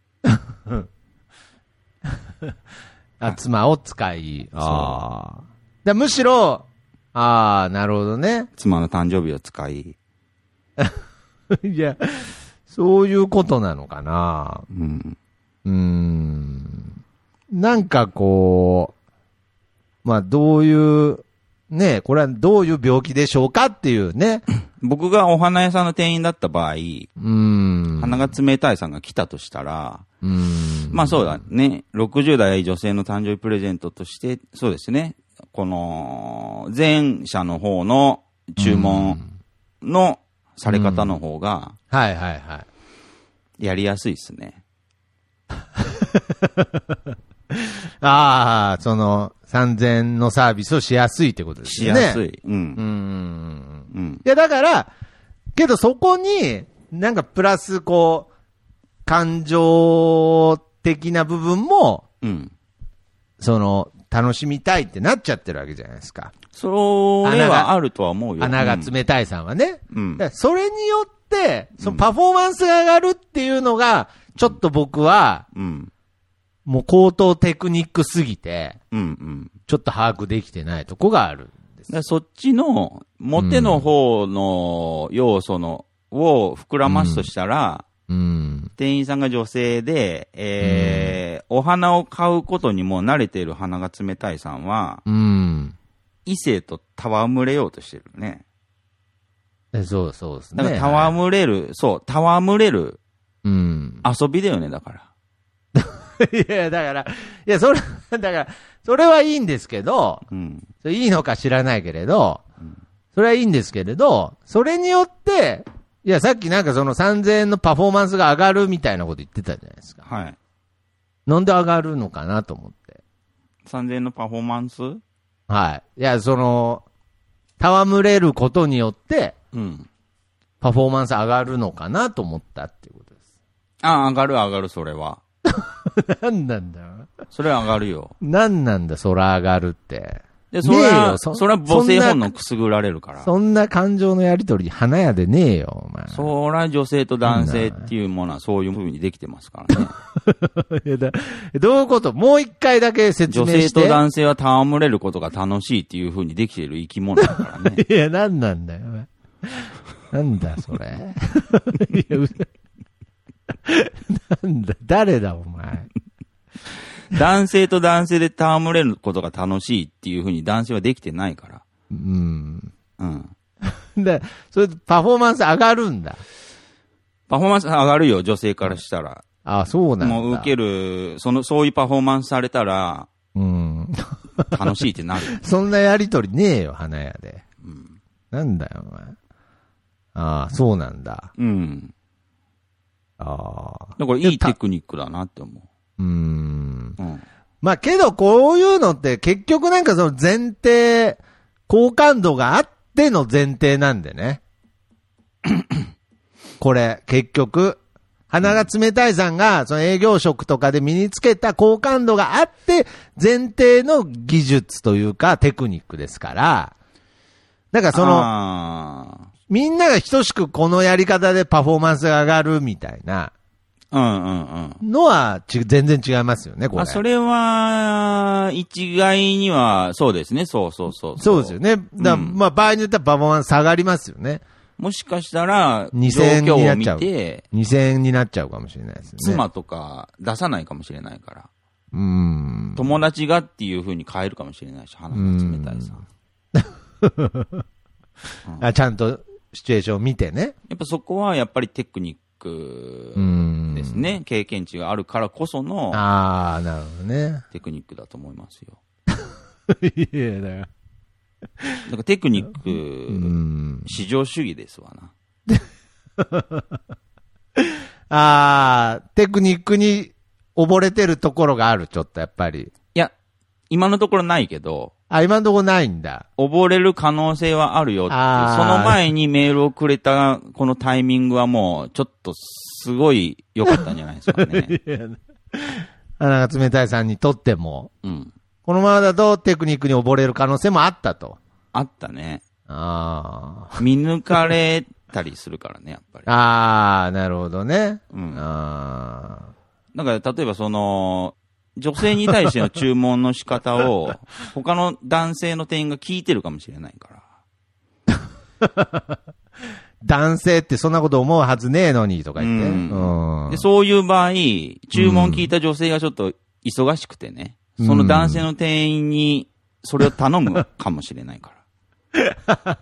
妻を使い。むしろ、なるほどね。 妻の誕生日を使い。 いや、そういうことなのかな。なんかこう、どういう、ね、これはどういう病気でしょうかっていうね。 僕がお花屋さんの店員だった場合、鼻が冷たいさんが来たとしたら、そうだね、60代女性の誕生日プレゼントとして、そうですね、この、前者の方の注文のされ方の方が、やりやすいですね。 3000円のサービスをしやすいってことですね。 しやすい。いや、だから、けどそこに、なんかプラスこう、感情的な部分も、楽しみたいってなっちゃってるわけじゃないですか。 それはあるとは思うよ。 穴が冷たいさんはね。それによって、そのパフォーマンスが上がるっていうのが、ちょっと僕は、もう高等テクニックすぎて、ちょっと把握できてないとこがあるんです。 そっちの、モテの方の要素を膨らますとしたら、店員さんが女性で、お花を買うことにも慣れている鼻が冷たいさんは、異性と戯れようとしてるね。 そうですね。 だから戯れる、遊びだよね、だから。 いや、だから、それはいいんですけど、それいいのか知らないけれど、それはいいんですけれど、それによって、いや、さっきなんかその3000円のパフォーマンスが上がるみたいなこと言ってたじゃないですか。 はい。 なんで上がるのかなと思って。 3000円のパフォーマンス？ はい。いや、戯れることによって、パフォーマンス上がるのかなと思ったっていうことです。 上がる、それは。 なんなんだよ。 それは上がるよ。 なんなんだ、そら上がるって。 で、それは母性本能くすぐられるから。 そんな感情のやりとり、花屋でねえよ、お前。 そら女性と男性っていうものはそういう風にできてますからね。 どういうこともう一回だけ説明して。 女性と男性は戯れることが楽しいっていう風にできている生き物だからね。 いや、なんなんだよ。なんだ、それ。いやなんだ、誰だ、お前。 男性と男性で戯れることが楽しいっていう風に男性はできてないから。 で、それでパフォーマンス上がるんだ。 パフォーマンス上がるよ、女性からしたら。 そうなんだ。 もう受ける、そういうパフォーマンスされたら、楽しいってなる。 そんなやりとりねえよ、花屋で。なんだよ、お前。そうなんだ。だからいいテクニックだなって思う。 けどこういうのって結局なんかその前提、好感度があっての前提なんでね。これ、結局。鼻が冷たいさんが、その営業職とかで身につけた好感度があって、前提の技術というかテクニックですから。だからみんなが等しくこのやり方でパフォーマンスが上がるみたいな。のは全然違いますよね、これ。 それは、一概には、そうですね、そう。 そうですよね。場合によってはパフォーマンス下がりますよね。 もしかしたら、状 2000円況をになっちゃう。 見て、 2000円になっちゃうかもしれないですね。 妻とか出さないかもしれないから。友達がっていう風に変えるかもしれないし、鼻が冷たいさ。 ちゃんとシチュエーションを見てね。 やっぱそこはやっぱりテクニックですね。経験値があるからこその、 なるほどね。 テクニックだと思いますよ。 いやだよ。 だからテクニック、至上主義ですわな。テクニックに溺れてるところがある、ちょっとやっぱり。 いや、今のところないけど。 今のところないんだ。 溺れる可能性はあるよっていう。その前にメールをくれたこのタイミングはもう、ちょっとすごい良かったんじゃないですかね。 鼻が冷たいさんにとっても。このままだとテクニックに溺れる可能性もあったと。 あったね。見抜かれたりするからね、やっぱり。 なるほどね。 だから例えばその、女性に対しての注文の仕方を、他の男性の店員が聞いてるかもしれないから。 男性ってそんなこと思うはずねえのにとか言って。 でそういう場合、注文聞いた女性がちょっと忙しくてね、その男性の店員にそれを頼むかもしれないから。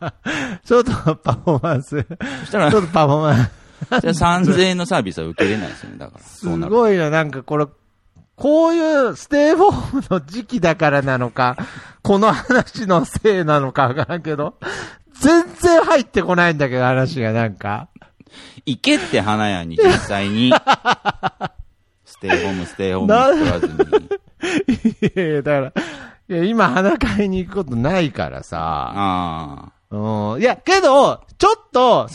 ちょっとパフォーマンス。 そしたら、 ちょっとパフォーマンス。 3000円のサービスは受けれないですよね、だから。 すごいな、なんかこういうステイホームの時期だからなのか、この話のせいなのかわからんけど、全然入ってこないんだけど、話がなんか。 行けって花屋に実際に。ステイホームって言わずに。 いや、だから、今花買いに行くことないからさ。いや、けど、ちょっと、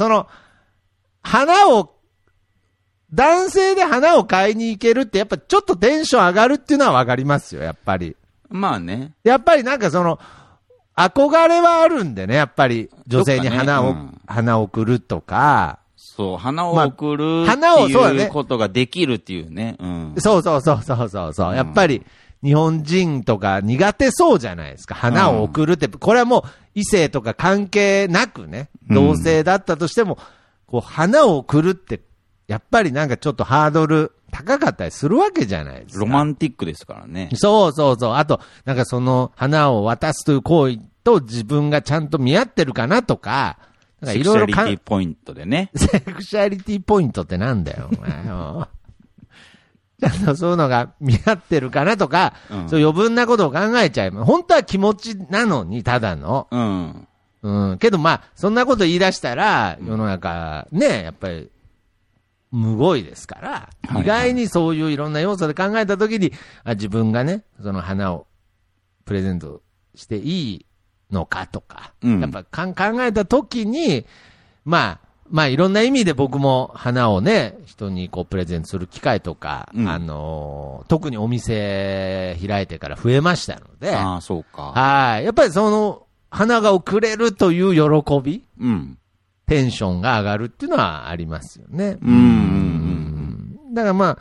男性で花を買いに行けるって、やっぱちょっとテンション上がるっていうのはわかりますよ、やっぱり。 まあね。 やっぱりなんか憧れはあるんでね、やっぱり女性に花を贈るとか。 そう、花を贈るっていうことができるっていうね。 そう。やっぱり日本人とか苦手そうじゃないですか。花を贈るって、これはもう異性とか関係なくね、同性だったとしても、花を贈るって、やっぱりなんかちょっとハードル高かったりするわけじゃないですか。 ロマンティックですからね。 そう。あと、なんか花を渡すという行為と自分がちゃんと見合ってるかなとか、 セクシャリティポイントでね。 セクシャリティポイントってなんだよ、お前。ちゃんとそういうのが見合ってるかなとか、そう余分なことを考えちゃいます。本当は気持ちなのに、ただの。けどそんなこと言い出したら、世の中、ね、やっぱり、むごいですから、意外にそういういろんな要素で考えたときに、自分がね、その花をプレゼントしていいのかとか、やっぱ考えたときに、いろんな意味で僕も花をね、人にプレゼントする機会とか、特にお店開いてから増えましたので、 そうか。 やっぱり花が贈れるという喜び、テンションが上がるっていうのはありますよね。だから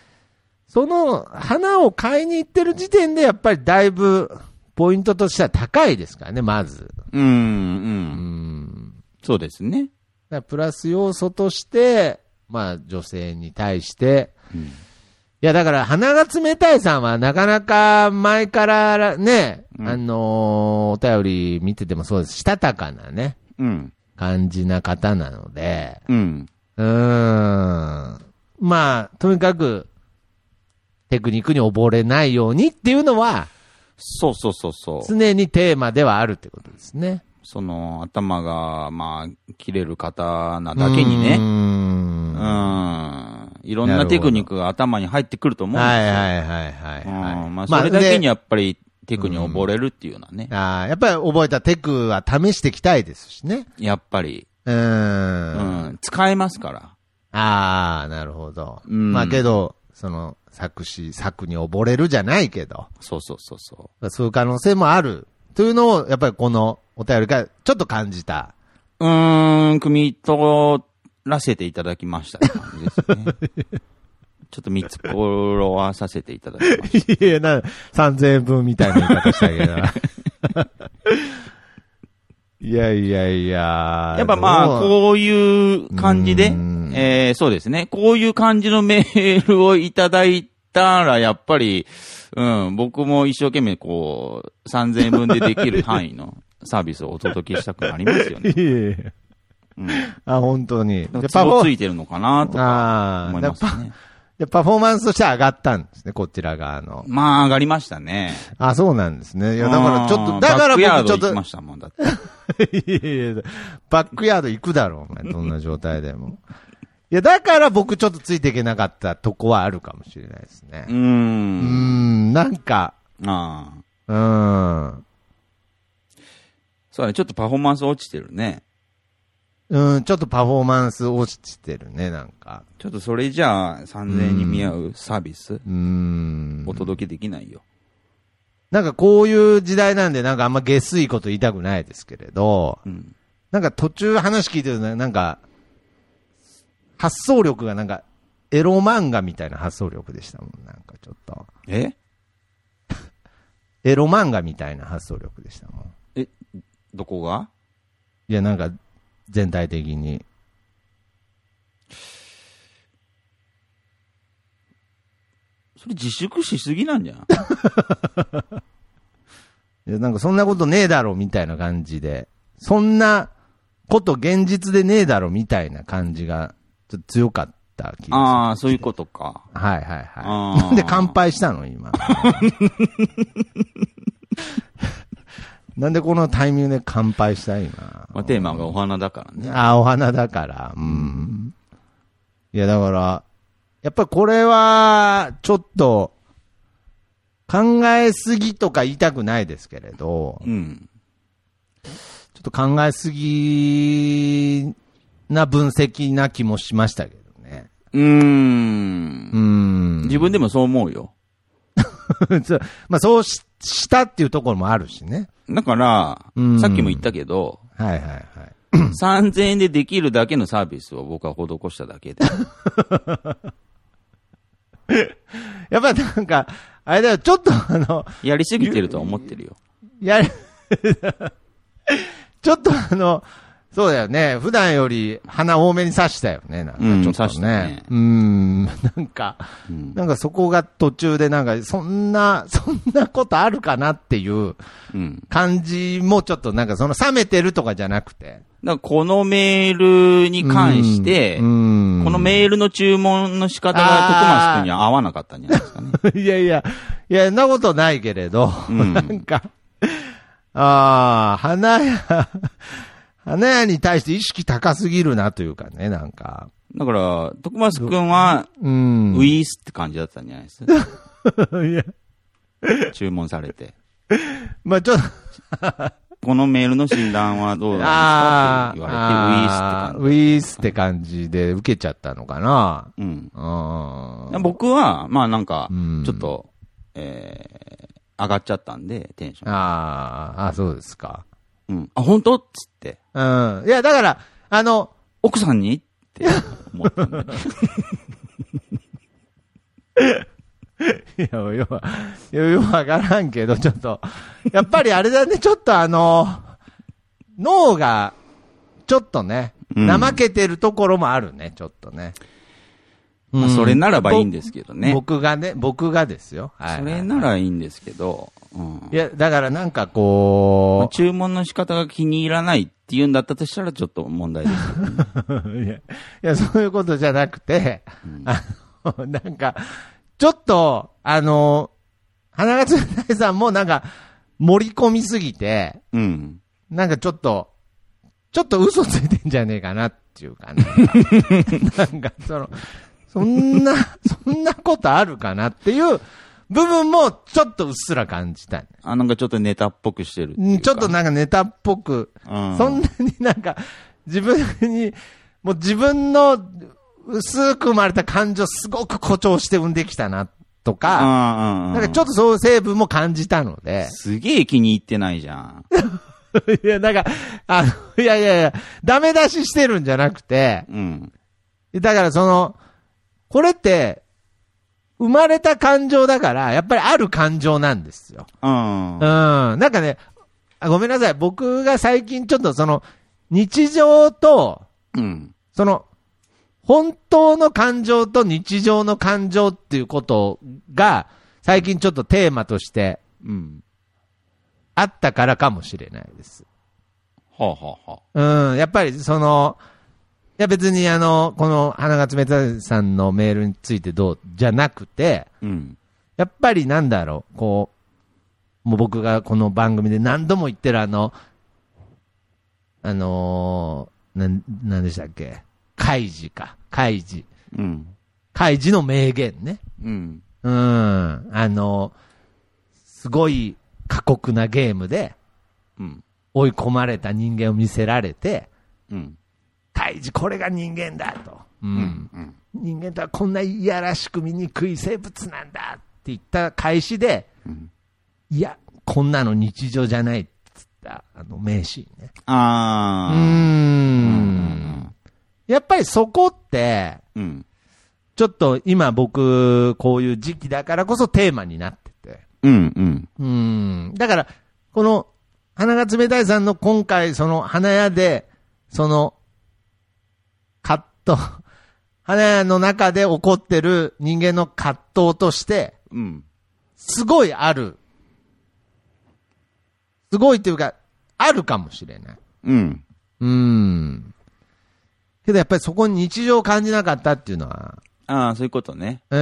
花を買いに行ってる時点でやっぱりだいぶポイントとしては高いですからね、まず。 そうですね。 プラス要素として、女性に対して、いや、だから鼻が冷たいさんはなかなか前からね、お便り見ててもそうです。したたかなね。感じな方なので、とにかく、テクニックに溺れないようにっていうのは、 そう。 常にテーマではあるってことですね。 頭が、切れる方なだけにね、いろんなテクニックが頭に入ってくると思うんですよ。それだけにやっぱり、テクに溺れるっていうのはね。 やっぱり覚えたテクは試していきたいですしね。 やっぱり。使えますから。 なるほど。けど、策に溺れるじゃないけど。 そう。 そういう可能性もある。というのを、やっぱりこのお便りがちょっと感じた。 汲み取らせていただきましたって感じですね。ちょっと3つフォロワーさせていただきました。 いや、3000円分みたいな言い方したけど。 いやいやいや。 やっぱまあ、こういう感じで、そうですね。こういう感じのメールをいただいたら、やっぱり、僕も一生懸命こう、3000円分でできる範囲のサービスをお届けしたくなりますよね。いやいや本当に。 ツボついてるのかなとか思いますね。 パフォーマンスとしては上がったんですね、こちら側の。 まあ、上がりましたね。 そうなんですね。いや、だからちょっと、だから僕ちょっと。バックヤード行きましたもん、だって。 いやいや、バックヤード行くだろう、お前、どんな状態でも。いや、だから僕ちょっとついていけなかったとこはあるかもしれないですね。なんか。 そうだね、ちょっとパフォーマンス落ちてるね。 ちょっとパフォーマンス落ちてるね、なんか。 ちょっとそれじゃあ、3000円に見合うサービスお届けできないよ。 なんかこういう時代なんで、なんかあんま下水こと言いたくないですけれど、なんか途中話聞いてると、なんか、発想力がなんか、エロ漫画みたいな発想力でしたもん、なんかちょっと。エロ漫画みたいな発想力でしたもん。 どこが？ いや、なんか、全体的に。 それ自粛しすぎなんじゃん。 いや、なんかそんなことねえだろみたいな感じで、そんなこと現実でねえだろみたいな感じがちょっと強かった気がする。 そういうことか。 はいはいはい。なんで乾杯したの今。なんでこのタイミングで乾杯した今。 テーマがお花だからね。 お花だから。いや、だから、やっぱりこれは、ちょっと、考えすぎとか言いたくないですけれど、ちょっと考えすぎな分析な気もしましたけどね。 自分でもそう思うよ。 まあそうしたっていうところもあるしね。 だから、さっきも言ったけど、3000円でできるだけのサービスを僕は施しただけで。 やっぱりなんか、あれだよ、ちょっとやりすぎてるとは思ってるよ。 ちょっとそうだよね。普段より鼻多めに刺したよね。なんかちょっとね。なんかそこが途中でなんか、そんなことあるかなっていう感じもちょっとなんかその冷めてるとかじゃなくて。 だからこのメールに関して、このメールの注文の仕方が徳松君には合わなかったんじゃないですかね。 いや、そんなことないけれど、なんか、花屋に対して意識高すぎるなというかね、なんか。 だから、徳松くんは、ウィースって感じだったんじゃないですか。いや。注文されて。 まあちょっと、 このメールの診断はどうなんですかって言われて、 ウィースって感じで受けちゃったのかな。 僕は、まあなんか、ちょっと、上がっちゃったんで、テンション。 そうですか。 本当っつって。 いや、だから、 奥さんにって思ったんで。 いや、よくわからんけど、ちょっと、やっぱりあれだね、ちょっと脳が、ちょっとね、怠けてるところもあるね、ちょっとね。 まあ、それならばいいんですけどね。 僕がですよ。 それならいいんですけど。 いや、だからなんかこう。注文の仕方が気に入らないって言うんだったとしたらちょっと問題ですよね。いや、そういうことじゃなくて、なんか、ちょっと、花形大さんもなんか、盛り込みすぎて、なんかちょっと嘘ついてんじゃねえかなっていうかね。なんかそんなことあるかなっていう部分もちょっとうっすら感じた、ね。 なんかちょっとネタっぽくしてるっていうか。 ちょっとなんかネタっぽく、そんなになんか自分の薄く生まれた感情すごく誇張して生んできたなとか、なんかちょっとそういう成分も感じたので。 すげえ気に入ってないじゃん。 いや、なんか、いや、ダメ出ししてるんじゃなくて、だからこれって、生まれた感情だから、やっぱりある感情なんですよ。なんかね、 ごめんなさい。僕が最近ちょっと日常と、本当の感情と日常の感情っていうことが、最近ちょっとテーマとして、あったからかもしれないです。やっぱりいや別にこの花が冷たいさんのメールについてどうじゃなくて、やっぱりなんだろう、もう僕がこの番組で何度も言ってる何でしたっけ、カイジ。カイジの名言ね。すごい過酷なゲームで、追い込まれた人間を見せられて、カイジこれが人間だと。人間とはこんないやらしく醜い生物なんだって言った開始で、いや、こんなの日常じゃないって言った名シーンね。やっぱりそこって、ちょっと今僕、こういう時期だからこそテーマになってて。だから、この、花が冷たいさんの今回、花屋で、葛藤、花屋の中で起こってる人間の葛藤として、すごいある。すごいっていうか、あるかもしれない。けどやっぱりそこに日常を感じなかったっていうのは。 そういうことね。 だ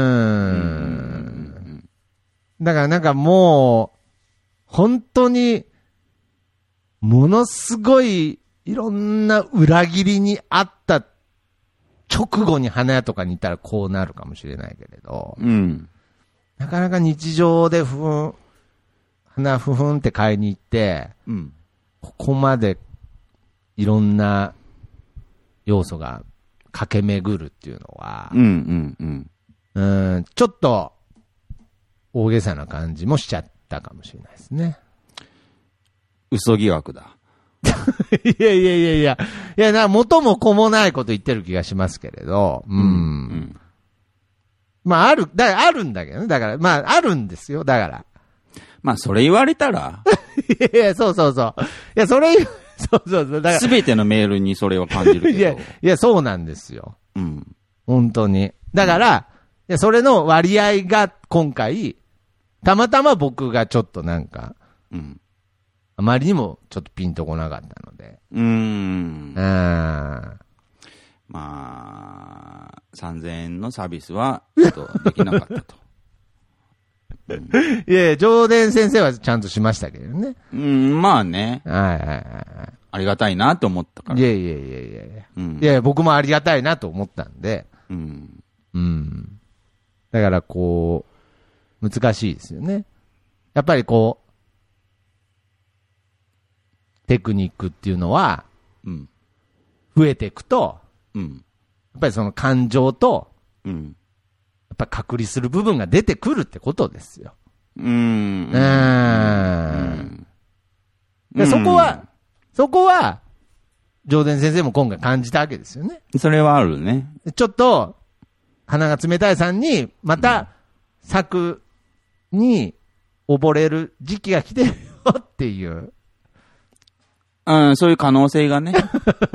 からなんかもう、本当に、ものすごいいろんな裏切りにあった直後に花屋とかにいたらこうなるかもしれないけれど、なかなか日常で花ふふんって買いに行って、ここまでいろんな要素が駆け巡るっていうのは、ちょっと大げさな感じもしちゃったかもしれないですね。 嘘疑惑だ。 いや、元も子もないこと言ってる気がしますけれど、まああるんだけどね。だから、まああるんですよ。だから。 まあそれ言われたら。 いや、そう。いや、そう。だから。 すべてのメールにそれは感じるけど。 いや、そうなんですよ。本当に。だから、いや、それの割合が今回、たまたま僕がちょっとなんか、あまりにもちょっとピンとこなかったので。 まあ、3000円のサービスは、ちょっとできなかったと。 いや、上田先生はちゃんとしましたけどね。 まあね。ありがたいなと思ったから。 いや、僕もありがたいなと思ったんで。だからこう、難しいですよね。やっぱりこう、テクニックっていうのは、増えていくと、やっぱりその感情と、やっぱ隔離する部分が出てくるってことですよ。でそこは、上田先生も今回感じたわけですよね。 それはあるね。 ちょっと、花が冷たいさんに、また、作に溺れる時期が来てるよっていう。 そういう可能性がね。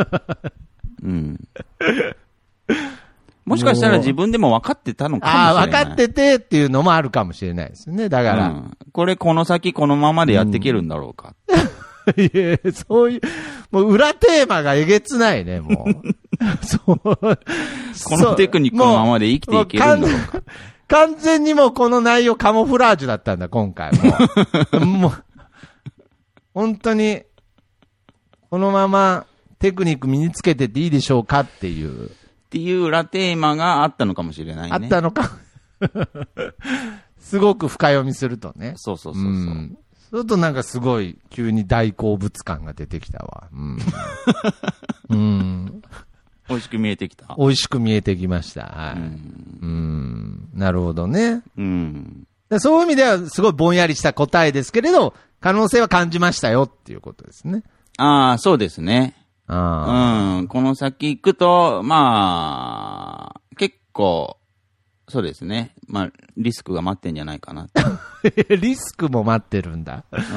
もしかしたら自分でも分かってたのかもしれない。 分かっててっていうのもあるかもしれないですよね。だから。 この先このままでやっていけるんだろうか。 いや、そういう、もう裏テーマがえげつないね、もう。 このテクニックのままで生きていけるんだろうか。 完全にもうこの内容カモフラージュだったんだ、今回も。もう、本当に、このままテクニック身につけてていいでしょうかっていう。 っていう裏テーマがあったのかもしれないね。 あったのか。すごく深読みするとね。 そう。 そうするとなんかすごい急に大好物感が出てきたわ。 美味しく見えてきた。 美味しく見えてきました。はい。なるほどね。そういう意味ではすごいぼんやりした答えですけれど、可能性は感じましたよっていうことですね。 そうですね。この先行くと、まあ、結構、 そうですね。まあ、リスクが待ってんじゃないかな。 リスクも待ってるんだ。 うん。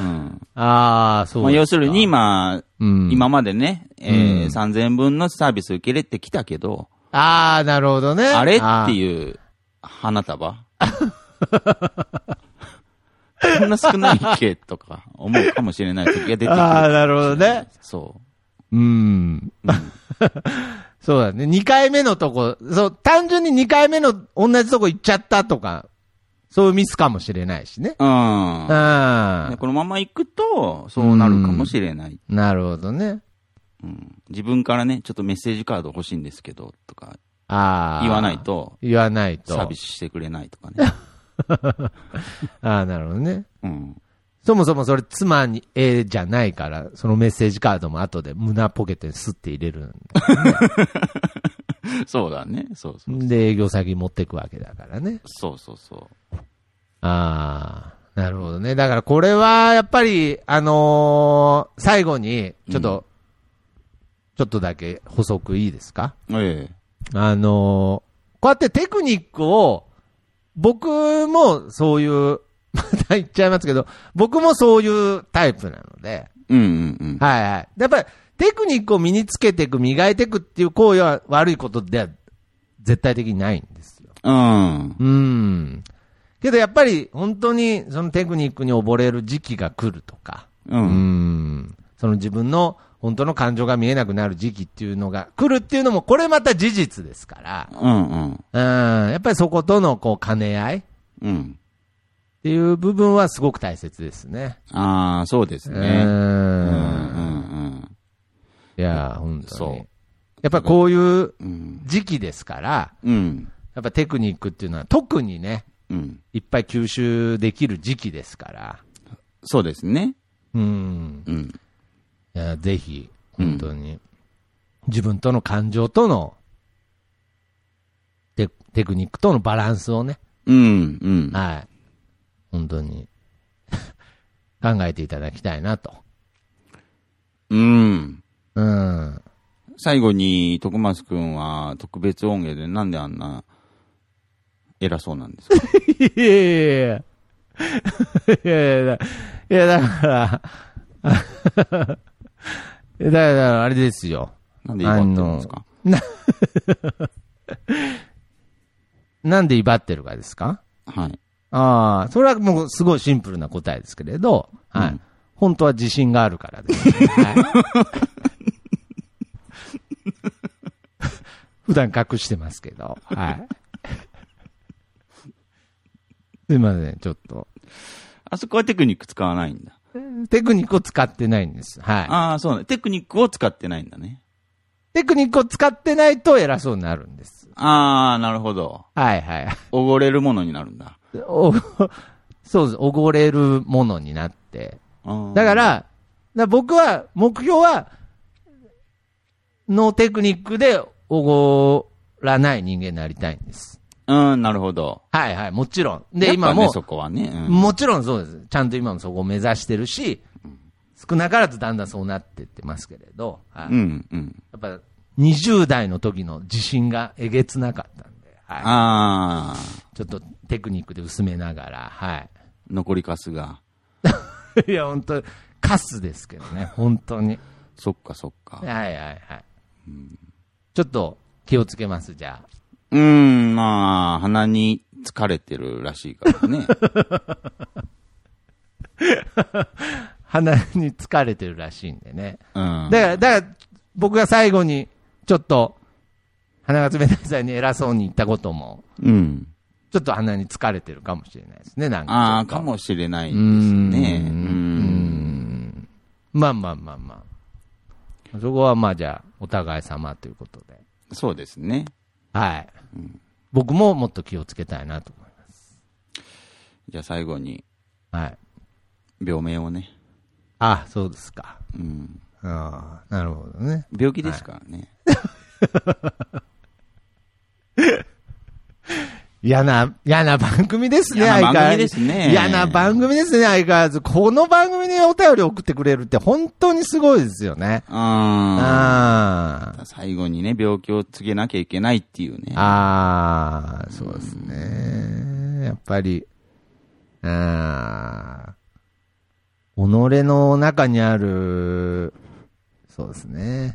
ああ、そうですか。 まあ、要するに、今までね、3000分のサービス受け入れてきたけど、 ああ、なるほどね。 あれっていう花束こんな少ないっけとか思うかもしれない時が出てくる。 ああ、なるほどね。 そう。 そうだね。2回目のとこ、そう、単純に2回目の同じとこ行っちゃったとか、そういうミスかもしれないしね。 このまま行くと、そうなるかもしれない。 なるほどね。 自分からね、ちょっとメッセージカード欲しいんですけど、とか、言わないと、サービスしてくれないとかね。 なるほどね。そもそもそれ妻にじゃないから、そのメッセージカードも後で胸ポケットにスッて入れるんだ、ね。 そうだね。そう。 で、営業先持ってくわけだからね。 そう。 なるほどね。だからこれは、やっぱり、最後に、ちょっとだけ補足いいですか？こうやってテクニックを、僕もそういう、また言っちゃいますけど、僕もそういうタイプなので。はいはい。やっぱりテクニックを身につけていく、磨いていくっていう行為は悪いことでは絶対的にないんですよ。けどやっぱり本当にそのテクニックに溺れる時期が来るとか、その自分の本当の感情が見えなくなる時期っていうのが来るっていうのも、これまた事実ですから、やっぱりそことのこう兼ね合い、っていう部分はすごく大切ですね。 そうですね。 いや、本当に。やっぱこういう時期ですから、やっぱテクニックっていうのは特にね、いっぱい吸収できる時期ですから。 そうですね。 いや、ぜひ、本当に、自分との感情とのテクニックとのバランスをね、はい。本当に考えていただきたいなと。 最後に徳松くんは特別音源でなんであんな偉そうなんですか？ いやだからだからあれですよ。 なんで威張ってるんですか？ なんで威張ってるかですか？ はい。 それはもうすごいシンプルな答えですけれど、はい。本当は自信があるからです、ね。普段隠してますけど、はい。すいません、ちょっと。 あそこはテクニック使わないんだ。 テクニックを使ってないんです。はい。 そうね。テクニックを使ってないんだね。 テクニックを使ってないと偉そうになるんです。 なるほど。 はい。 おごれるものになるんだ。 そうです。おごれるものになって。だから僕は、目標は、ノーテクニックでおごらない人間になりたいんです。 なるほど。 はい。もちろん。で、今も、 そこはね。 もちろんそうです。ちゃんと今もそこを目指してるし、少なからずだんだんそうなってってますけれど、やっぱ20代の時の自信がえげつなかったんで、ちょっとテクニックで薄めながら、 残りカスが。 いや、本当カスですけどね、本当に。 そっか。 はい。ちょっと気をつけます、じゃあ。 鼻に疲れてるらしいからね。 鼻に疲れてるらしいんでね。だから僕が最後にちょっと鼻が冷たいさんに偉そうに言ったことも、ちょっと鼻に疲れてるかもしれないですね。なんかかもしれないですね。 まあ。そこはまあじゃあお互い様ということで。 そうですね。 はい。僕ももっと気をつけたいなと思います。 じゃあ最後に。 はい。 病名をね。 そうですか。なるほどね。 病気ですからね。 嫌な番組ですね、相変わらず。嫌な番組ですね。嫌な番組ですね、相変わらず。この番組にお便り送ってくれるって本当にすごいですよね。 最後にね、病気を告げなきゃいけないっていうね。 そうですね。やっぱり、己の中にある、そうですね。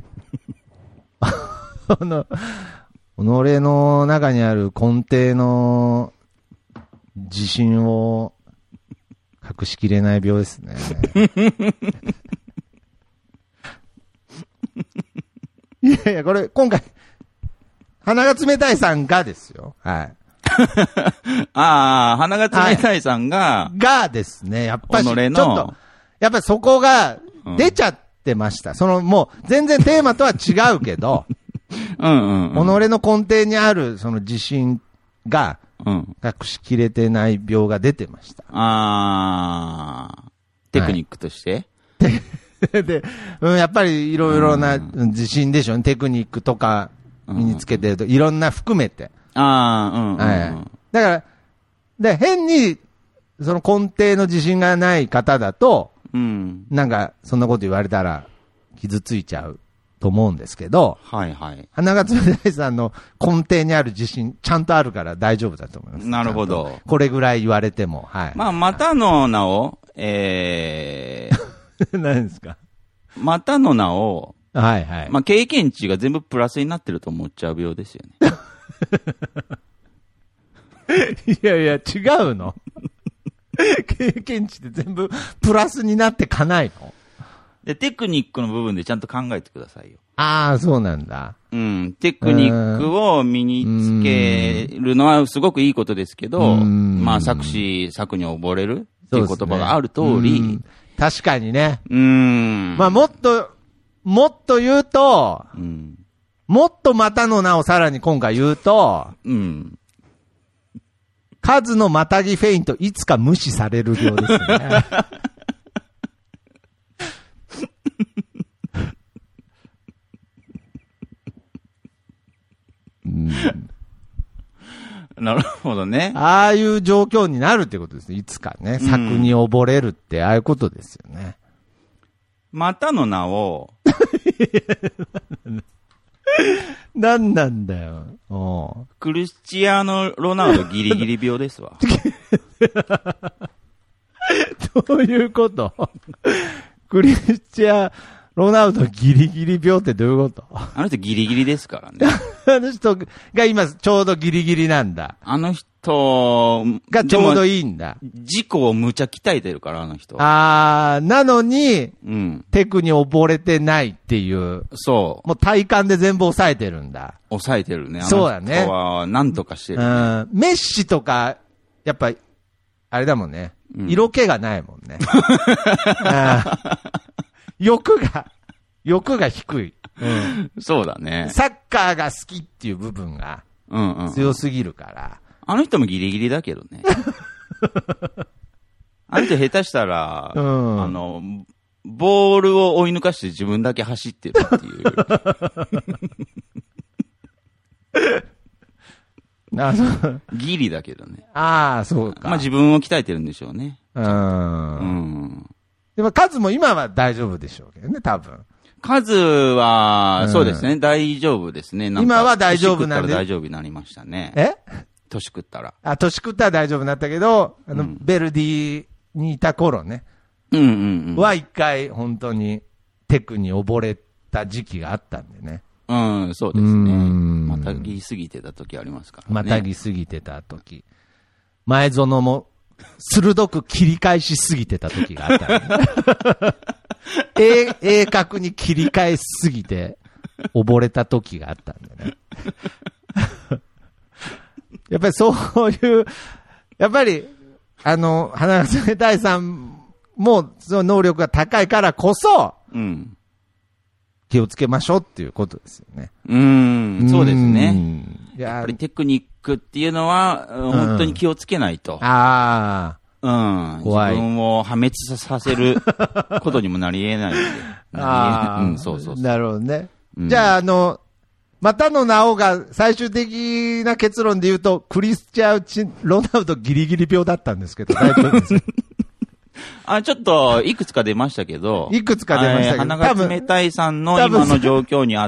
己の中にある根底の自信を隠しきれない病ですね。いやいや、これ、今回、鼻が冷たいさんがですよ。はい。 鼻が冷たいさんが、 がですね、やっぱり、ちょっと、やっぱりそこが出ちゃってました。もう、全然テーマとは違うけど、己の根底にあるその自信が隠しきれてない病が出てました。 テクニックとして、 で、やっぱりいろいろな自信でしょうね。テクニックとか身につけてるといろんな含めて。だから、変にその根底の自信がない方だと、なんかそんなこと言われたら傷ついちゃう。と思うんですけど、鼻が冷たいさんの根底にある自信、ちゃんとあるから大丈夫だと思います。 なるほど。 これぐらい言われても。 またの名を、 何ですか？ またの名を、経験値が全部プラスになってると思っちゃう病ですよね。いやいや、違うの。経験値って全部プラスになってかないの？ で、テクニックの部分でちゃんと考えてくださいよ。 そうなんだ。 テクニックを身につけるのはすごくいいことですけど、作詞、作に溺れるっていう言葉がある通り。 確かにね。もっと言うと、もっとまたの名をさらに今回言うと、数のまたぎフェイント、いつか無視される病ですね。 なるほどね。 ああいう状況になるってことですね。いつかね。策に溺れるってああいうことですよね。 またの名を。 何なんだよ。 クリスチアーノ・ロナウドギリギリ病ですわ。 どういうことクリスチアーロナウドギリギリ病ってどういうこと？ あの人ギリギリですからね。 あの人が今ちょうどギリギリなんだ。 あの人がちょうどいいんだ。 自己をむちゃ鍛えてるから、あの人。 なのに、テクに溺れてないっていう。 そう。 もう体感で全部抑えてるんだ。 抑えてるね。 そうだね。 あの人は何とかしてる、ね。 メッシとか、やっぱ、あれだもんね。色気がないもんね。欲が低い。 そうだね。 サッカーが好きっていう部分が強すぎるから。 あの人もギリギリだけどね。あの人下手したら、ボールを追い抜かして自分だけ走ってるっていう。ギリだけどね。 そうか。 自分を鍛えてるんでしょうね。 でも数も今は大丈夫でしょうけどね、多分。 数は、そうですね、大丈夫ですね。 今は大丈夫なんで。 年食ったら大丈夫になりましたね。年食ったら。 年食ったら大丈夫になったけど、ベルディにいた頃ね。は一回本当にテクに溺れた時期があったんでね。 そうですね。またぎすぎてた時ありますからね。 またぎすぎてた時。前園も鋭く切り返しすぎてた時があったね。鋭角に切り返しすぎて溺れた時があったんでね。やっぱりそういう、やっぱり、鼻が冷たいさんも、その能力が高いからこそ、気をつけましょうっていうことですよね。 そうですね。やっぱりテクニックっていうのは、本当に気をつけないと。 怖い。自分を破滅させることにもなり得ないんで。 そう。なるほどね。じゃあ、 またの名をが最終的な結論で言うと、クリスチャン・ロナウドギリギリ病だったんですけど、大丈夫ですちょっと、いくつか出ましたけど。 いくつか出ましたけど。 鼻が冷たいさんの今の状況にあった、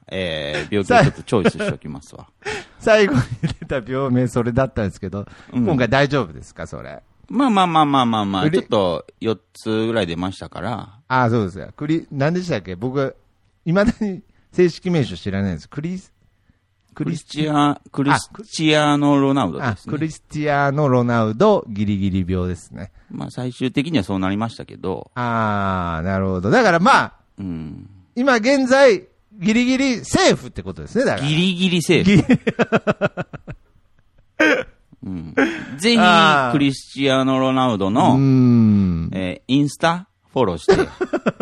病気をちょっとチョイスしておきますわ。 最後に出た病名それだったんですけど、今回大丈夫ですか、それ。 まあ、ちょっと4つぐらい出ましたから。 ああ、そうですよ。何でしたっけ僕、未だに正式名称知らないんです。クリスチアーノ・ロナウドですね。クリスチアーノ・ロナウドギリギリ病ですね。 まあ最終的にはそうなりましたけど。 ああ、なるほど。だからまあ、今現在、ギリギリセーフってことですね、だから。 ギリギリセーフ。ぜひ、クリスチアーノ・ロナウドの、インスタフォローして。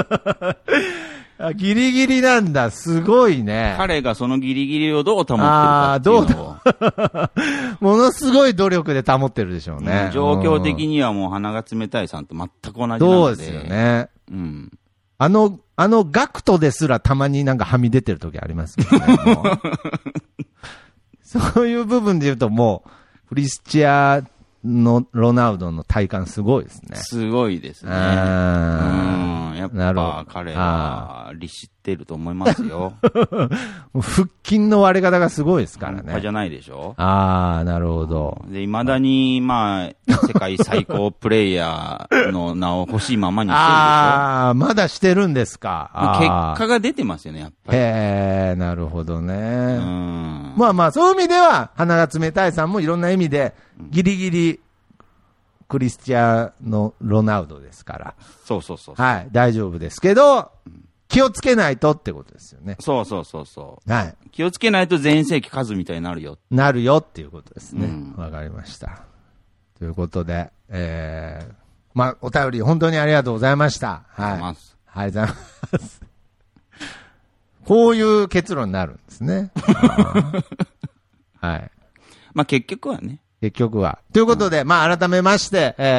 ギリギリなんだ。すごいね。 彼がそのギリギリをどう保ってるかっていうのを。 ものすごい努力で保ってるでしょうね。 状況的にはもう鼻が冷たいさんと全く同じなので。 そうですよね。ガクトですらたまになんかはみ出てる時ありますけどね。そういう部分で言うともう、クリスチアのロナウドの体感すごいですね。 すごいですね。やっぱ彼は律してると思いますよ。 腹筋の割れ方がすごいですからね。 半端じゃないでしょ。 ああ、なるほど。 で、未だに、まあ、世界最高プレイヤーの名を欲しいままにしてるでしょ。 ああ、まだしてるんですか。 結果が出てますよね、やっぱり。 へえ、なるほどね。まあまあ、そういう意味では、鼻が冷たいさんもいろんな意味で、ギリギリ、クリスチャーノ・ロナウドですから。 そう。 はい、大丈夫ですけど、気をつけないとってことですよね。 そう。 はい。 気をつけないと全盛期数みたいになるよ。 なるよっていうことですね。わかりました。ということで、まあ、お便り本当にありがとうございました。はい。ありがとうございます。こういう結論になるんですね。はい。 まあ結局はね。 結局は。ということで、まあ改めまして、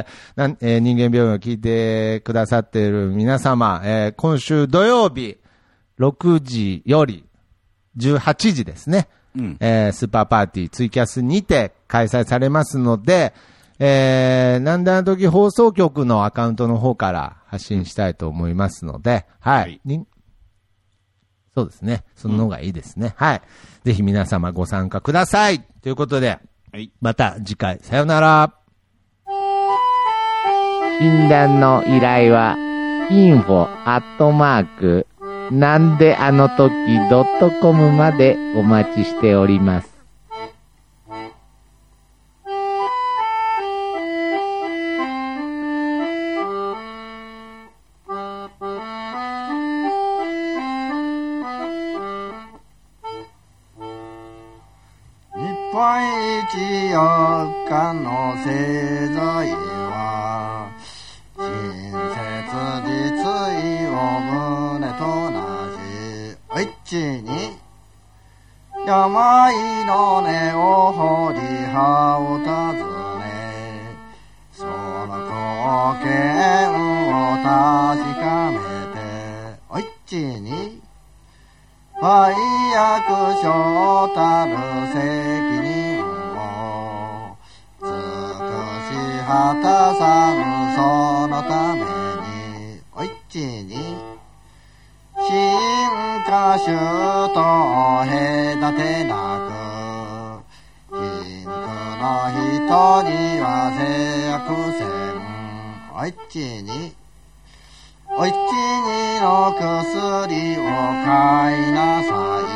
人間病院を聞いてくださっている皆様、今週土曜日6時より18時ですね。スーパーパーティーツイキャスにて開催されますので、なんであの時放送局のアカウントの方から発信したいと思いますので、はい。そうですね。その方がいいですね。はい。ぜひ皆様ご参加ください。ということで、また次回、さよなら。 診断の依頼は、info@ なんであの時.com までお待ちしております。 日本一4日の製材は親切実意を胸となしおいちに病の根を掘り葉を尋ねその貢献を確かめておいちに愛役所たる責任を尽くし果たさぬそのためにおいちに進化種と隔てなく貧苦の人には制約せんおいちにおいちにの薬を買いなさい